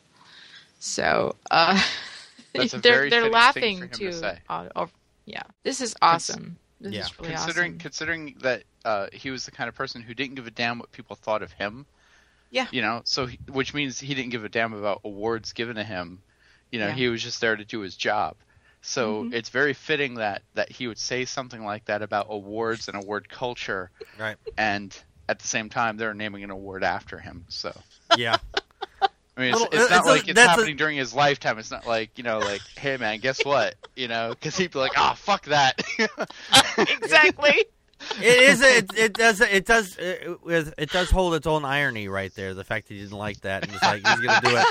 So, uh, That's a they're very they're fitting laughing thing for him to too. say. Uh, oh, yeah, this is awesome. This Yeah. is really considering awesome. considering that uh, he was the kind of person who didn't give a damn what people thought of him. Yeah. You know, so he, which means he didn't give a damn about awards given to him. You know, Yeah. he was just there to do his job. So Mhm. it's very fitting that that he would say something like that about awards and award culture, Right. and at the same time they're naming an award after him. So Yeah. I mean, it's, Little- it's not it's a- like it's that's a- happening during his lifetime. It's not like, you know, like, hey, man, guess what? You know, because he'd be like, oh, fuck that. Exactly. It is. It, it does. It does. It, it, it does hold its own irony right there. The fact that he didn't like that, and he's like, he's gonna do it.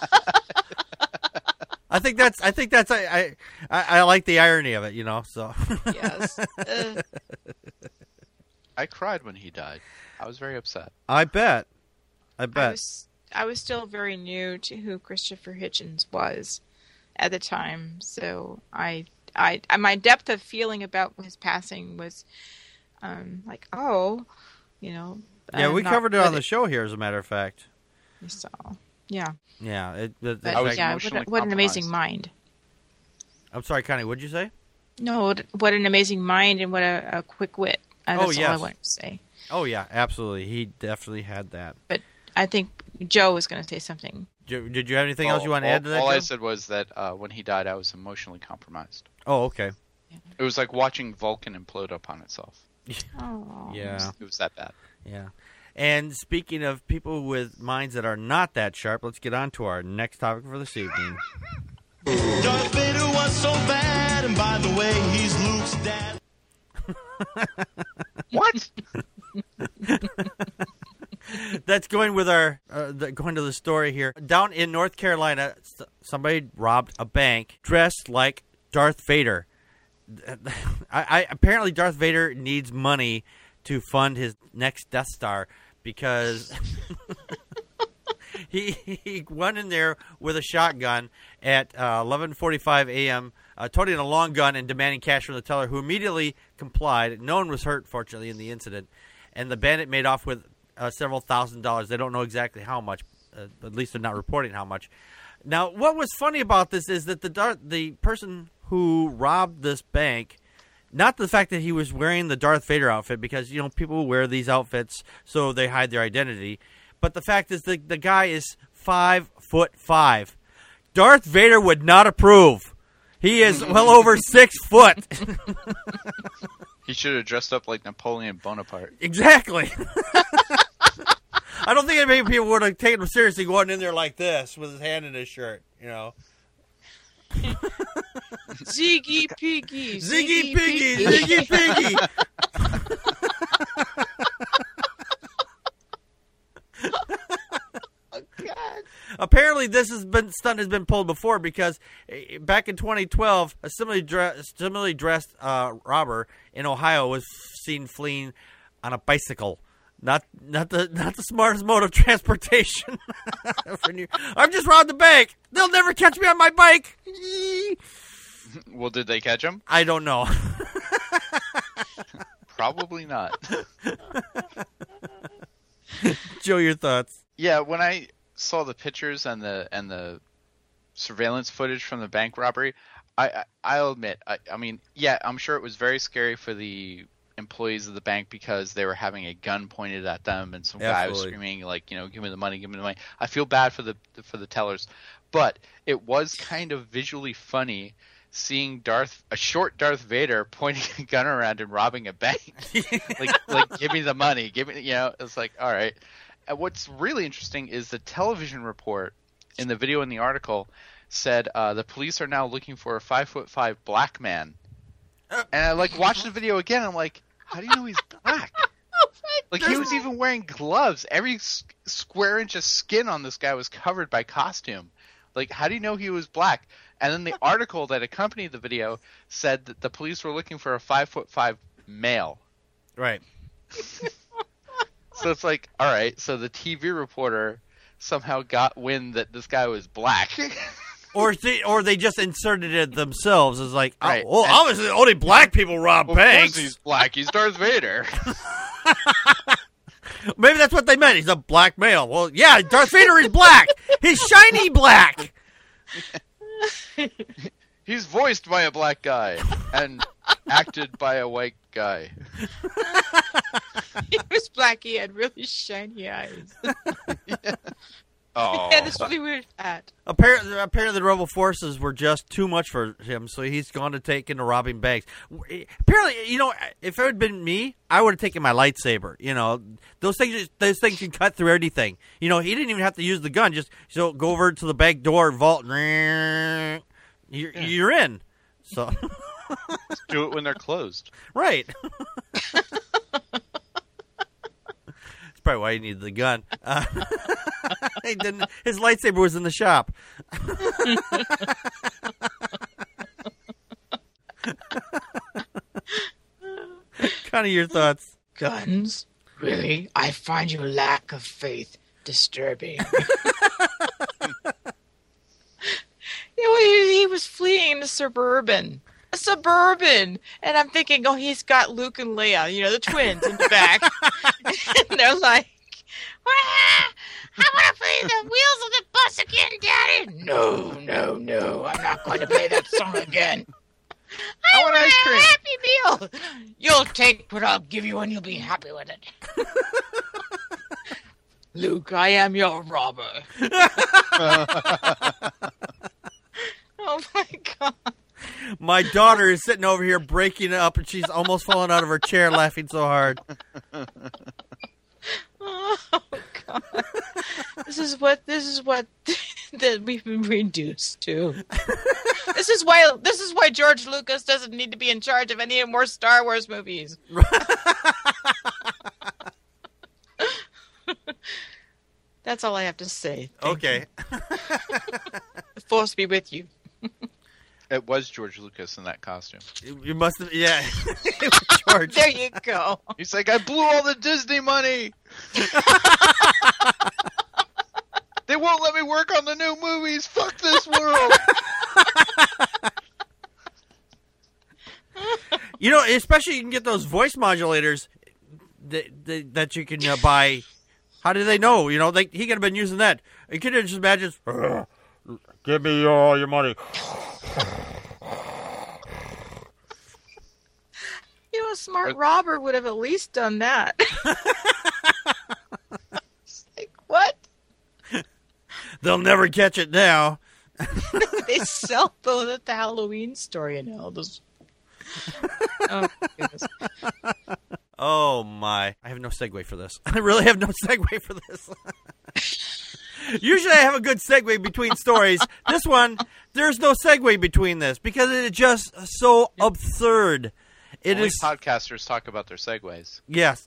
I think that's. I think that's. I. I, I like the irony of it. You know. So. Yes. Uh, I cried when he died. I was very upset. I bet. I I bet. was I was still very new to who Christopher Hitchens was at the time, so I I, I my depth of feeling about his passing was um, like, oh, you know. Yeah, I'm we not covered it on the ready. show here, as a matter of fact. So yeah, Yeah. It, it, but I was it- yeah, what, emotionally a- what an amazing compromised. mind. I'm sorry, Connie. What'd you say? No, what, what an amazing mind and what a, a quick wit. Uh, Oh, that's all I yes. wanted to say. Oh yeah, absolutely. He definitely had that. But I think Joe was going to say something. Did did you have anything else you want to all, add to that? All I Joe? said was that uh, when he died, I was emotionally compromised. Oh, okay. It was like watching Vulcan implode upon itself. Oh. Yeah. It was that bad. Yeah. And speaking of people with minds that are not that sharp, let's get on to our next topic for this evening. Darth Vader was so bad, and by the way, he's Luke's dad. What? That's going with our uh, the, going to the story here. Down in North Carolina, s- somebody robbed a bank dressed like Darth Vader. I, I apparently Darth Vader needs money to fund his next Death Star because he he went in there with a shotgun at uh, eleven forty-five a.m. Uh, toting a long gun and demanding cash from the teller, who immediately complied. No one was hurt, fortunately, in the incident, and the bandit made off with uh, several thousand dollars. They don't know exactly how much. Uh, at least they're not reporting how much. Now, what was funny about this is that the Darth, the person who robbed this bank, not the fact that he was wearing the Darth Vader outfit, because you know people wear these outfits so they hide their identity, but the fact is that the guy is five foot five. Darth Vader would not approve. He is well over six foot. He should have dressed up like Napoleon Bonaparte. Exactly. I don't think many people would have taken him seriously going in there like this with his hand in his shirt, you know. Ziggy Piggy. Ziggy Piggy, Ziggy Piggy. Apparently, this has been stunt has been pulled before because eh, back in twenty twelve, a similarly, dre- similarly dressed uh, robber in Ohio was seen fleeing on a bicycle. Not not the not the smartest mode of transportation. For New- I've just robbed the bank. They'll never catch me on my bike. Well, did they catch him? I don't know. Probably not. Joe, your thoughts? Yeah, when I saw the pictures and the and the surveillance footage from the bank robbery, I, I I'll admit, I, I mean, yeah, I'm sure it was very scary for the employees of the bank because they were having a gun pointed at them and some guy was Absolutely. screaming like, you know, give me the money, give me the money. I feel bad for the for the tellers, but it was kind of visually funny seeing Darth a short Darth Vader pointing a gun around and robbing a bank. like like give me the money, give me, you know, it's like, all right. And what's really interesting is the television report in the video in the article said uh, the police are now looking for a five foot five black man. And I like watched the video again. I'm like, how do you know he's black? Like he was even wearing gloves. Every s- square inch of skin on this guy was covered by costume. Like, how do you know he was black? And then the article that accompanied the video said that the police were looking for a five foot five male. Right. So it's like, all right, so the T V reporter somehow got wind that this guy was black. Or they, or they just inserted it themselves as like, oh, Right. well, And- obviously only black people rob Of banks. course he's black. He's Darth Vader. Maybe that's what they meant. He's a black male. Well, yeah, Darth Vader is black. He's shiny black. He's voiced by a black guy and acted by a white guy. He was black. He had really shiny eyes. Oh. He had this really weird hat. Apparently, apparently, the rebel forces were just too much for him, so he's gone to take into robbing banks. Apparently, you know, if it had been me, I would have taken my lightsaber. You know, those things, those things can cut through anything. You know, he didn't even have to use the gun; just so go over to the back door, vault, you're, you're in. So do it when they're closed. Right. Probably why he needed the gun. Uh, he didn't. His lightsaber was in the shop. Kind of your thoughts. Guns? Really? I find your lack of faith disturbing. You know, he, he was fleeing a Suburban. A Suburban! And I'm thinking, oh, he's got Luke and Leia, you know, the twins in the back. And they're like, ah, I want to play the Wheels of the Bus again, Daddy. No, no, no, I'm not going to play that song again. I, I want ice cream. A happy meal. You'll take what I'll give you and you'll be happy with it. Luke, I am your robber. Oh my God. My daughter is sitting over here breaking up, and she's almost falling out of her chair laughing so hard. Oh God. This is what this is what that we've been reduced to. This is why this is why George Lucas doesn't need to be in charge of any more Star Wars movies. That's all I have to say. Thank Okay. The Force be with you. It was George Lucas in that costume. You, you must have, yeah. It was George. There you go. He's like, I blew all the Disney money. They won't let me work on the new movies. Fuck this world. You know, especially you can get those voice modulators that, that, that you can uh, buy. How do they know? You know, they, he could have been using that. You could have just imagine, give me all your money. You know, a smart robber would have at least done that. It's like, what? They'll never catch it now. They sell those at the Halloween store, you know. Those... Oh, my goodness. Oh, my. I have no segue for this. I really have no segue for this. Usually I have a good segue between stories. This one, there's no segue between this because it is just so absurd. It Only is podcasters talk about their segues. Yes.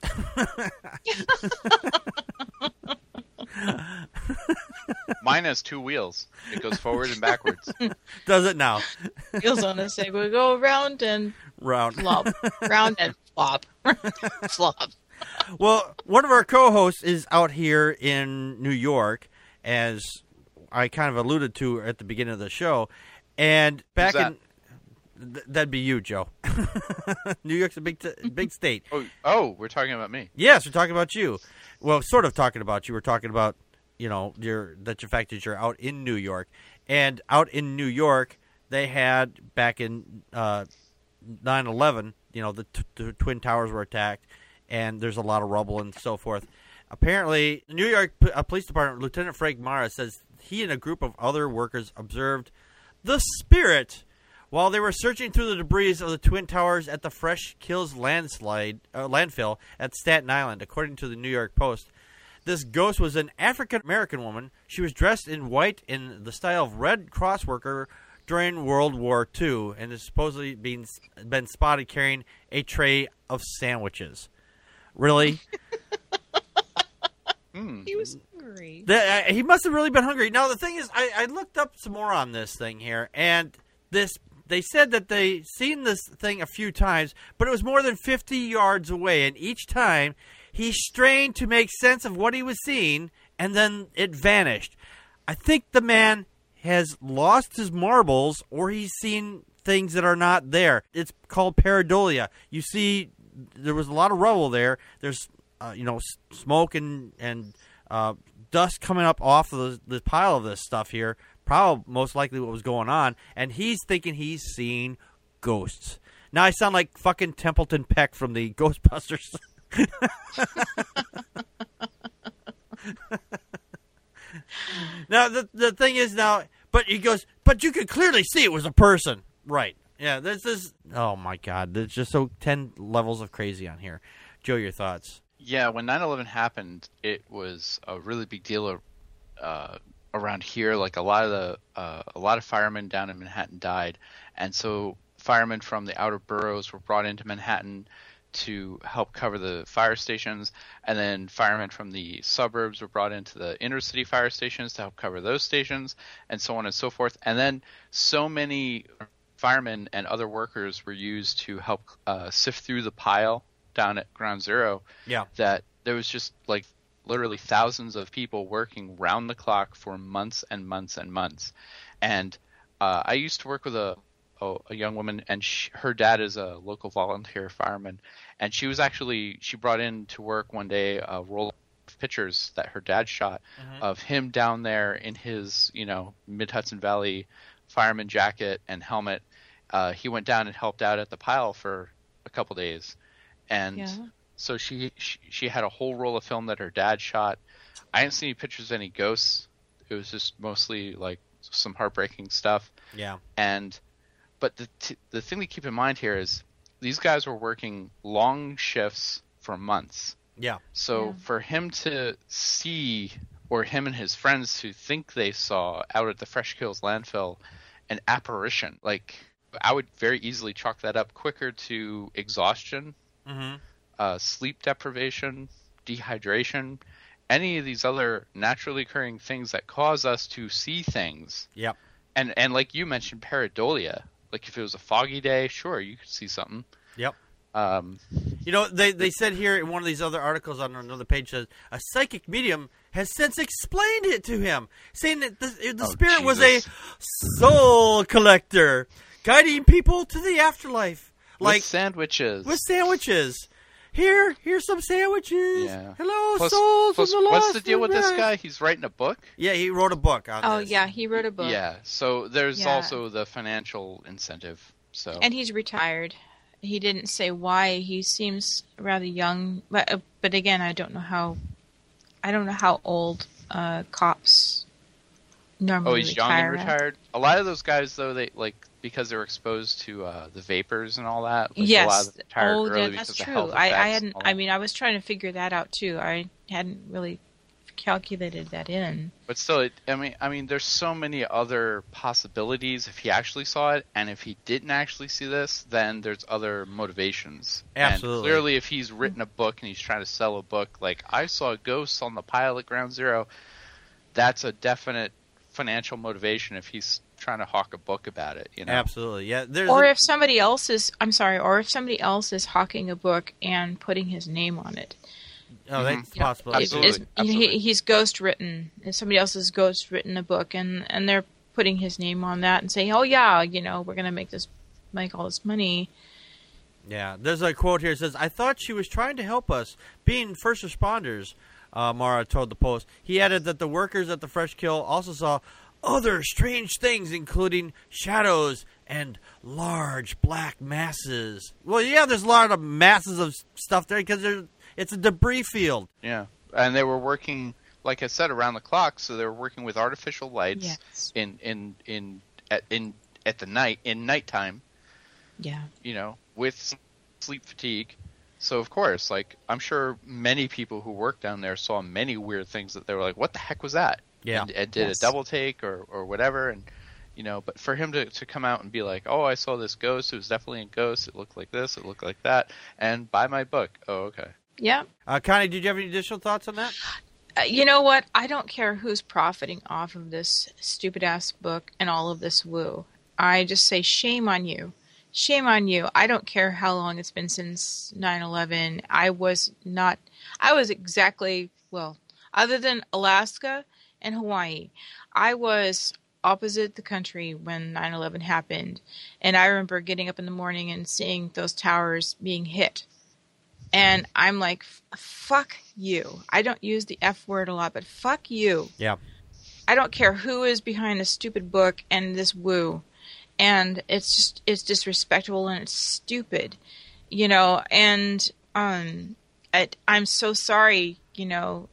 Mine has two wheels. It goes forward and backwards. Does it now? Wheels on a Segway go round and Round. flop. Round and flop. Flop. Well, one of our co-hosts is out here in New York, as I kind of alluded to at the beginning of the show. And back Who's that? in... Th- that'd be you, Joe. New York's a big, t- big state. Oh, oh, we're talking about me. Yes, we're talking about you. Well, sort of talking about you. We're talking about, you know, your that the fact that you're out in New York. And out in New York, they had, back in uh, nine eleven, you know, the, t- the Twin Towers were attacked, and there's a lot of rubble and so forth. Apparently, the New York P- uh, Police Department, Lieutenant Frank Mara, says he and a group of other workers observed the spirit while they were searching through the debris of the Twin Towers at the Fresh Kills landslide, uh, landfill at Staten Island, according to the New York Post. This ghost was an African-American woman. She was dressed in white in the style of Red Cross worker during World War Two and is supposedly being, been spotted carrying a tray of sandwiches. Really? He was hungry. The, uh, he must have really been hungry. Now, the thing is, I, I looked up some more on this thing here, and this they said that they seen this thing a few times, but it was more than fifty yards away, and each time he strained to make sense of what he was seeing, and then it vanished. I think the man has lost his marbles, or he's seen things that are not there. It's called pareidolia. You see, there was a lot of rubble there. There's, uh, you know, s- smoke and and uh, dust coming up off of the, the pile of this stuff here. Probably most likely what was going on, and he's thinking he's seeing ghosts. Now I sound like fucking Templeton Peck from the Ghostbusters. Now the the thing is now, but he goes, but you could clearly see it was a person, right? Yeah, this is. Oh my God, there's just so ten levels of crazy on here. Joe, your thoughts? Yeah, when nine eleven happened, it was a really big deal uh, around here. Like a lot of the uh, a lot of firemen down in Manhattan died, and so firemen from the outer boroughs were brought into Manhattan to help cover the fire stations, and then firemen from the suburbs were brought into the inner city fire stations to help cover those stations, and so on and so forth. And then so many firemen and other workers were used to help uh, sift through the pile down at Ground Zero, Yeah. that there was just like literally thousands of people working round the clock for months and months and months. And uh, I used to work with a a, a young woman, and she, her dad is a local volunteer fireman, and she was actually she brought in to work one day a roll of pictures that her dad shot Mhm. of him down there in his you know Mid Hudson Valley fireman jacket and helmet. Uh, he went down and helped out at the pile for a couple days, and Yeah. so she, she she had a whole roll of film that her dad shot. I didn't see any pictures of any ghosts. It was just mostly like some heartbreaking stuff. Yeah. And but the t- the thing to keep in mind here is these guys were working long shifts for months. Yeah. So Yeah. for him to see, or him and his friends to think they saw out at the Fresh Kills landfill an apparition, like I would very easily chalk that up quicker to exhaustion, Mm-hmm. uh, sleep deprivation, dehydration, any of these other naturally occurring things that cause us to see things. Yep. And and like you mentioned, pareidolia. Like if it was a foggy day, sure, you could see something. Yep. Um, You know, they they said here in one of these other articles on another page says a psychic medium has since explained it to him, saying that the, the Oh, spirit was a Jesus. soul collector, guiding people to the afterlife, like like sandwiches. with sandwiches. Here, here's some sandwiches. Yeah. Hello, Plus- souls plus, of the what's lost the deal with this and guy? He's writing a book. Yeah, he wrote a book on Oh this. yeah, he wrote a book. Yeah. So there's Yeah. also the financial incentive. So And he's retired. He didn't say why. He seems rather young, but uh, but again, I don't know how. I don't know how old uh, cops normally oh, he's young retire and at. retired. A lot of those guys, though, they like because they're exposed to uh, the vapors and all that. Like, a lot Yes. of them retired Oh, early yeah, because that's of true. health I, I effects hadn't. and all I that. mean, I was trying to figure that out too. I hadn't really calculated that in. But still, it, I mean, I mean, there's so many other possibilities. If he actually saw it, and if he didn't actually see this, then there's other motivations. Absolutely. And clearly, if he's written a book and he's trying to sell a book, like I saw ghosts on the pile at Ground Zero, that's a definite financial motivation. If he's trying to hawk a book about it, you know. Absolutely. Yeah. There's Or a- if somebody else is, I'm sorry, or if somebody else is hawking a book and putting his name on it. oh, that's You know, possible. it- Absolutely. it's- Absolutely. He, he's ghost written. And somebody else has ghost written a book, and, and they're putting his name on that and saying, "Oh yeah, you know, we're gonna make this, make all this money." Yeah, there's a quote here that says, I thought she was trying to help us, being first responders, uh, Mara told the Post. He added that the workers at the Fresh Kill also saw other strange things, including shadows and large black masses. Well, yeah, there's a lot of masses of stuff there because it's a debris field. Yeah, and they were working, like I said, around the clock. So they were working with artificial lights Yes. in in in at in at the night in nighttime. Yeah. You know, with sleep fatigue. So of course, like I'm sure many people who worked down there saw many weird things that they were like, "What the heck was that?" Yeah. and, and did Yes. a double take or or whatever, and you know. But for him to to come out and be like, "Oh, I saw this ghost. It was definitely a ghost. It looked like this. It looked like that," and buy my book. Oh, okay. Yeah. Uh, Connie, did you have any additional thoughts on that? Uh, you know what? I don't care who's profiting off of this stupid ass book and all of this woo. I just say shame on you. Shame on you. I don't care how long it's been since nine eleven. I was not, I was exactly, well, other than Alaska and Hawaii, I was opposite the country when nine eleven happened. And I remember getting up in the morning and seeing those towers being hit. And I'm like, fuck you. I don't use the F word a lot, but fuck you. Yeah. I don't care who is behind this stupid book and this woo. And it's just, it's disrespectful and it's stupid, you know, and, um, I, I'm so sorry, you know,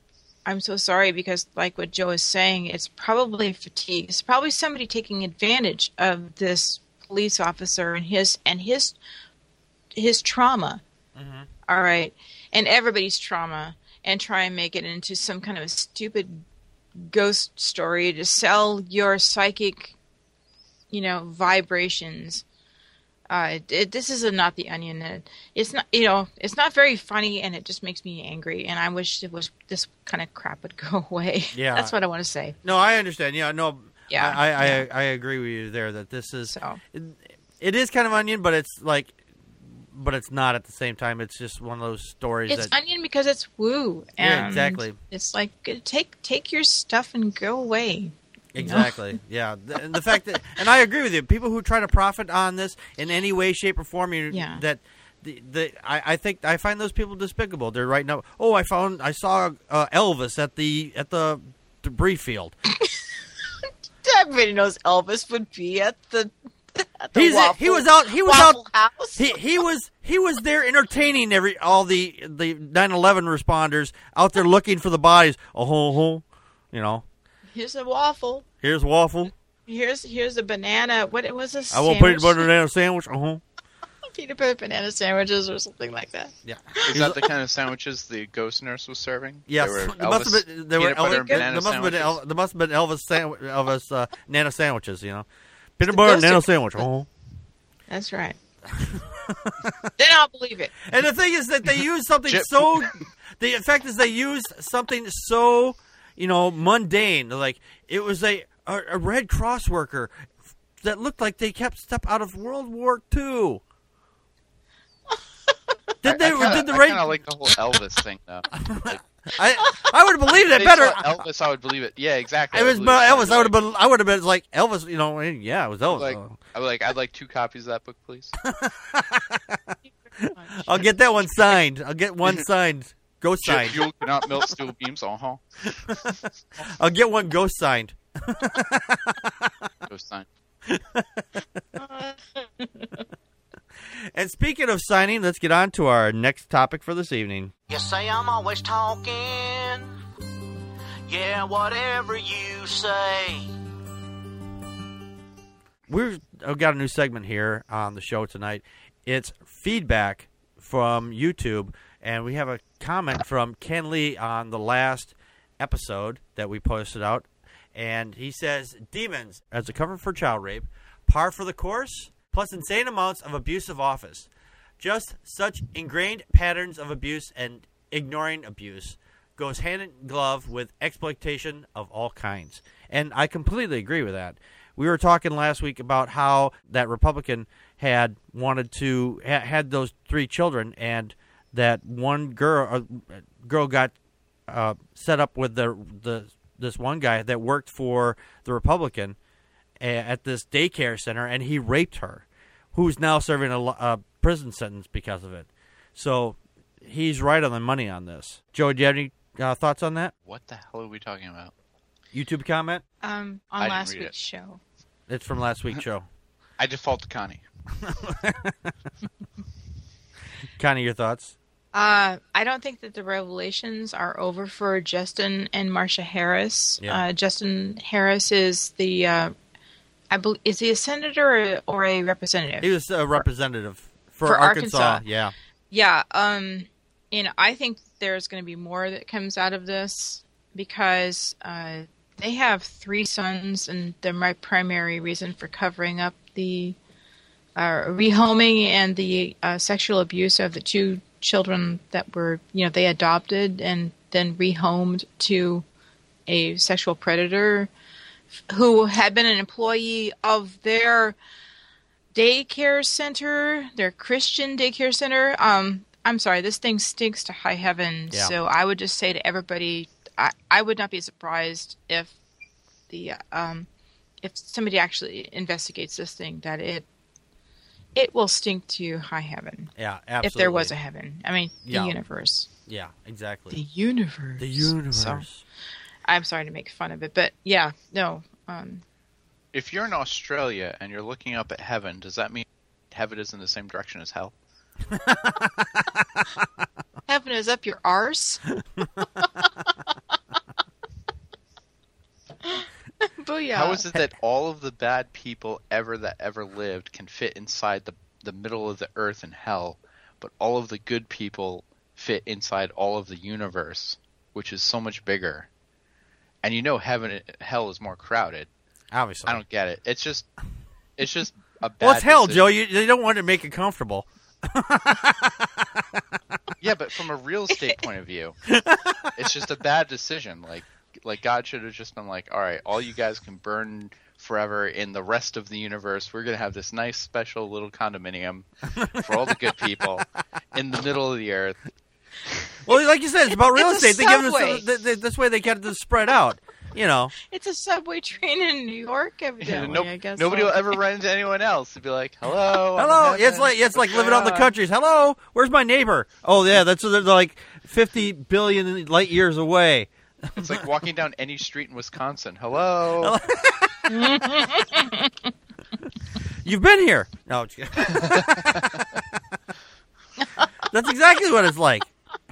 I'm so sorry because, like what Joe is saying, it's probably fatigue. It's probably somebody taking advantage of this police officer and his and his his trauma. Mm-hmm. All right, and everybody's trauma, and try and make it into some kind of a stupid ghost story to sell your psychic, you know, vibrations. Uh, it, it, this is a Not the Onion. It, it's not, you know, it's not very funny, and it just makes me angry. And I wish it was this kind of crap would go away. Yeah, that's what I want to say. No, I understand. Yeah, no, yeah, I, I, yeah. I, I agree with you there that this is. So. It, it is kind of Onion, but it's like, but it's not at the same time. It's just one of those stories. It's that, Onion because it's woo. And yeah, exactly. It's like take take your stuff and go away. Exactly. Yeah. And the fact that, and I agree with you. People who try to profit on this in any way, shape, or form, you, yeah. that the the I, I think I find those people despicable. They're right now. Oh, I found I saw uh, Elvis at the at the debris field. Everybody knows Elvis would be at the. At the He's waffle, he was out. He was Waffle out. House. He he was he was there entertaining every all the the nine eleven responders out there looking for the bodies. Oh ho ho, you know. Here's a waffle. Here's waffle. Here's here's a banana. What was this? I want peanut butter banana sandwich. Uh huh. Peanut butter banana sandwiches or something like that. Yeah. Is that the kind of sandwiches the ghost nurse was serving? Yes. They were There must have been. There were peanut butter Elvis, and banana there must have been. sandwiches? El, there must have been Elvis sandwich, Elvis uh, nano sandwiches. You know, peanut butter and nano sandwich. Oh. That's right. Then I'll believe it. And the thing is that they use something so. The effect is they used something so, you know, mundane. Like it was a a, a Red Cross worker that looked like they kept stuff out of World War Two. Did they? I, I kinda, did the I Red? kind of like the whole Elvis thing though. Like, I I would have believed it they better. saw Elvis, I would believe it. Yeah, exactly. It was I Elvis. I would have like, been. I would have been like Elvis. You know. Yeah, it was Elvis. Like, I would like. I'd like two copies of that book, please. I'll get that one signed. I'll get one signed. Ghost Jet signed. fuel cannot melt steel beams. Uh huh. I'll get one ghost signed. Ghost sign. And speaking of signing, let's get on to our next topic for this evening. You say I'm always talking. Yeah, whatever you say. We've got a new segment here on the show tonight. It's feedback from YouTube, and we have a comment from Ken Lee on the last episode that we posted out. And he says, Demons, as a cover for child rape, par for the course, plus insane amounts of abusive office. Just such ingrained patterns of abuse and ignoring abuse goes hand in glove with exploitation of all kinds. And I completely agree with that. We were talking last week about how that Republican had wanted to, ha- had those three children, and that one girl uh, girl got uh, set up with the the this one guy that worked for the Republican at this daycare center, and he raped her, who's now serving a, a prison sentence because of it. So he's right on the money on this. Joe, do you have any uh, thoughts on that? What the hell are we talking about? YouTube comment? Um, I on didn't last read week's it. show. It's from last week's show. I default to Connie. Connie, your thoughts? Uh, I don't think that the revelations are over for Justin and Marsha Harris. Yeah. Uh, Justin Harris is the, uh, I believe, is he a senator or, or a representative? He was a representative for, For Arkansas. Arkansas. Yeah. Yeah, um, and I think there's going to be more that comes out of this because uh, they have three sons, and they're my primary reason for covering up the uh, rehoming and the uh, sexual abuse of the two children that were, you know, they adopted and then rehomed to a sexual predator who had been an employee of their daycare center, their Christian daycare center. Um, I'm sorry, this thing stinks to high heaven. Yeah. So I would just say to everybody, I, I would not be surprised if the um, if somebody actually investigates this thing, that it it will stink to high heaven. Yeah, absolutely. If there was a heaven, I mean, the Yeah. universe. Yeah, exactly. The universe. The universe. So, I'm sorry to make fun of it, but yeah, no. Um, If you're in Australia and you're looking up at heaven, does that mean heaven is in the same direction as hell? heaven is up your arse. Yeah. How is it that all of the bad people ever that ever lived can fit inside the the middle of the earth and hell, but all of the good people fit inside all of the universe, which is so much bigger? And you know, heaven and hell is more crowded. Obviously, I don't get it. It's just, it's just a bad. Well, it's hell, decision. Joe. You, they don't want to make it comfortable. Yeah, but from a real estate point of view, it's just a bad decision. Like, like God should have just been like, all right, all you guys can burn forever in the rest of the universe. We're going to have this nice special little condominium for all the good people in the middle of the earth. Well, like you said, it's about real It's a estate. They give subway. us th- th- this way they get it spread out. You know, It's a subway train in New York, evidently. No- I guess nobody so. will ever run into anyone else and be like, hello. I'm hello. in It's heaven. like it's like What's living out in the going on?" countries. Hello, where's my neighbor? Oh yeah, that's they're like fifty billion light years away. It's like walking down any street in Wisconsin. Hello. You've been here. No, I'm just kidding. That's exactly what it's like.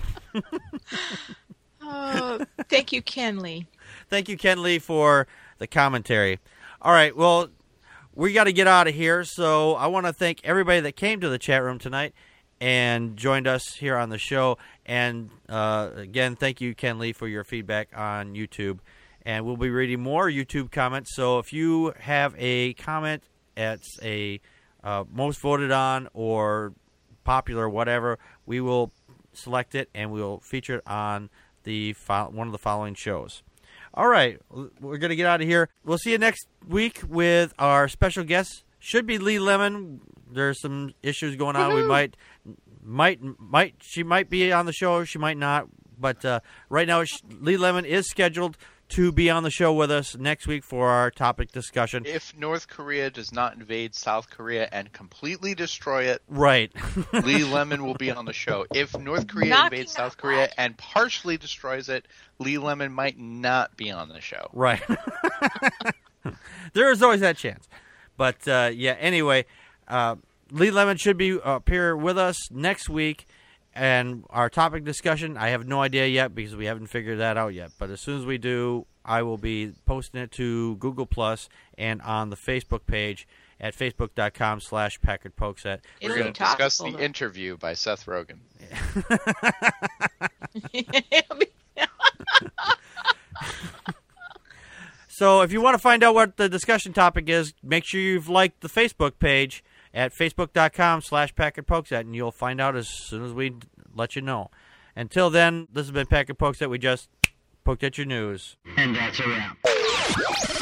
Oh, thank you, Kenley. Thank you, Ken Lee, for the commentary. All right, well, we got to get out of here, so I want to thank everybody that came to the chat room tonight and joined us here on the show. And uh, again, thank you, Ken Lee, for your feedback on YouTube. And we'll be reading more YouTube comments, so if you have a comment that's a uh, most voted on or popular, whatever, we will select it and we will feature it on the fo- one of the following shows. All right, we're going to get out of here. We'll see you next week with our special guest. Should be Lee Lemon. There's some issues going on. We might, might, might. She might be on the show. She might not. But uh, right now, Lee Lemon is scheduled to be on the show with us next week for our topic discussion. If North Korea does not invade South Korea and completely destroy it, Right. Lee Lemon will be on the show. If North Korea Knocking invades on South Korea and partially destroys it, Lee Lemon might not be on the show. Right. There is always that chance. But, uh, yeah, anyway, uh, Lee Lemon should be up here with us next week. And our topic discussion, I have no idea yet because we haven't figured that out yet. But as soon as we do, I will be posting it to Google Plus and on the Facebook page at facebook.com slash Packard Pokesat. We're It'll going be to discuss topical, the though. interview by Seth Rogen. It'll be- So if you want to find out what the discussion topic is, make sure you've liked the Facebook page at facebook.com slash Packard Pokesat, and you'll find out as soon as we let you know. Until then, this has been Packard Pokesat. We just poked at your news. And that's a wrap.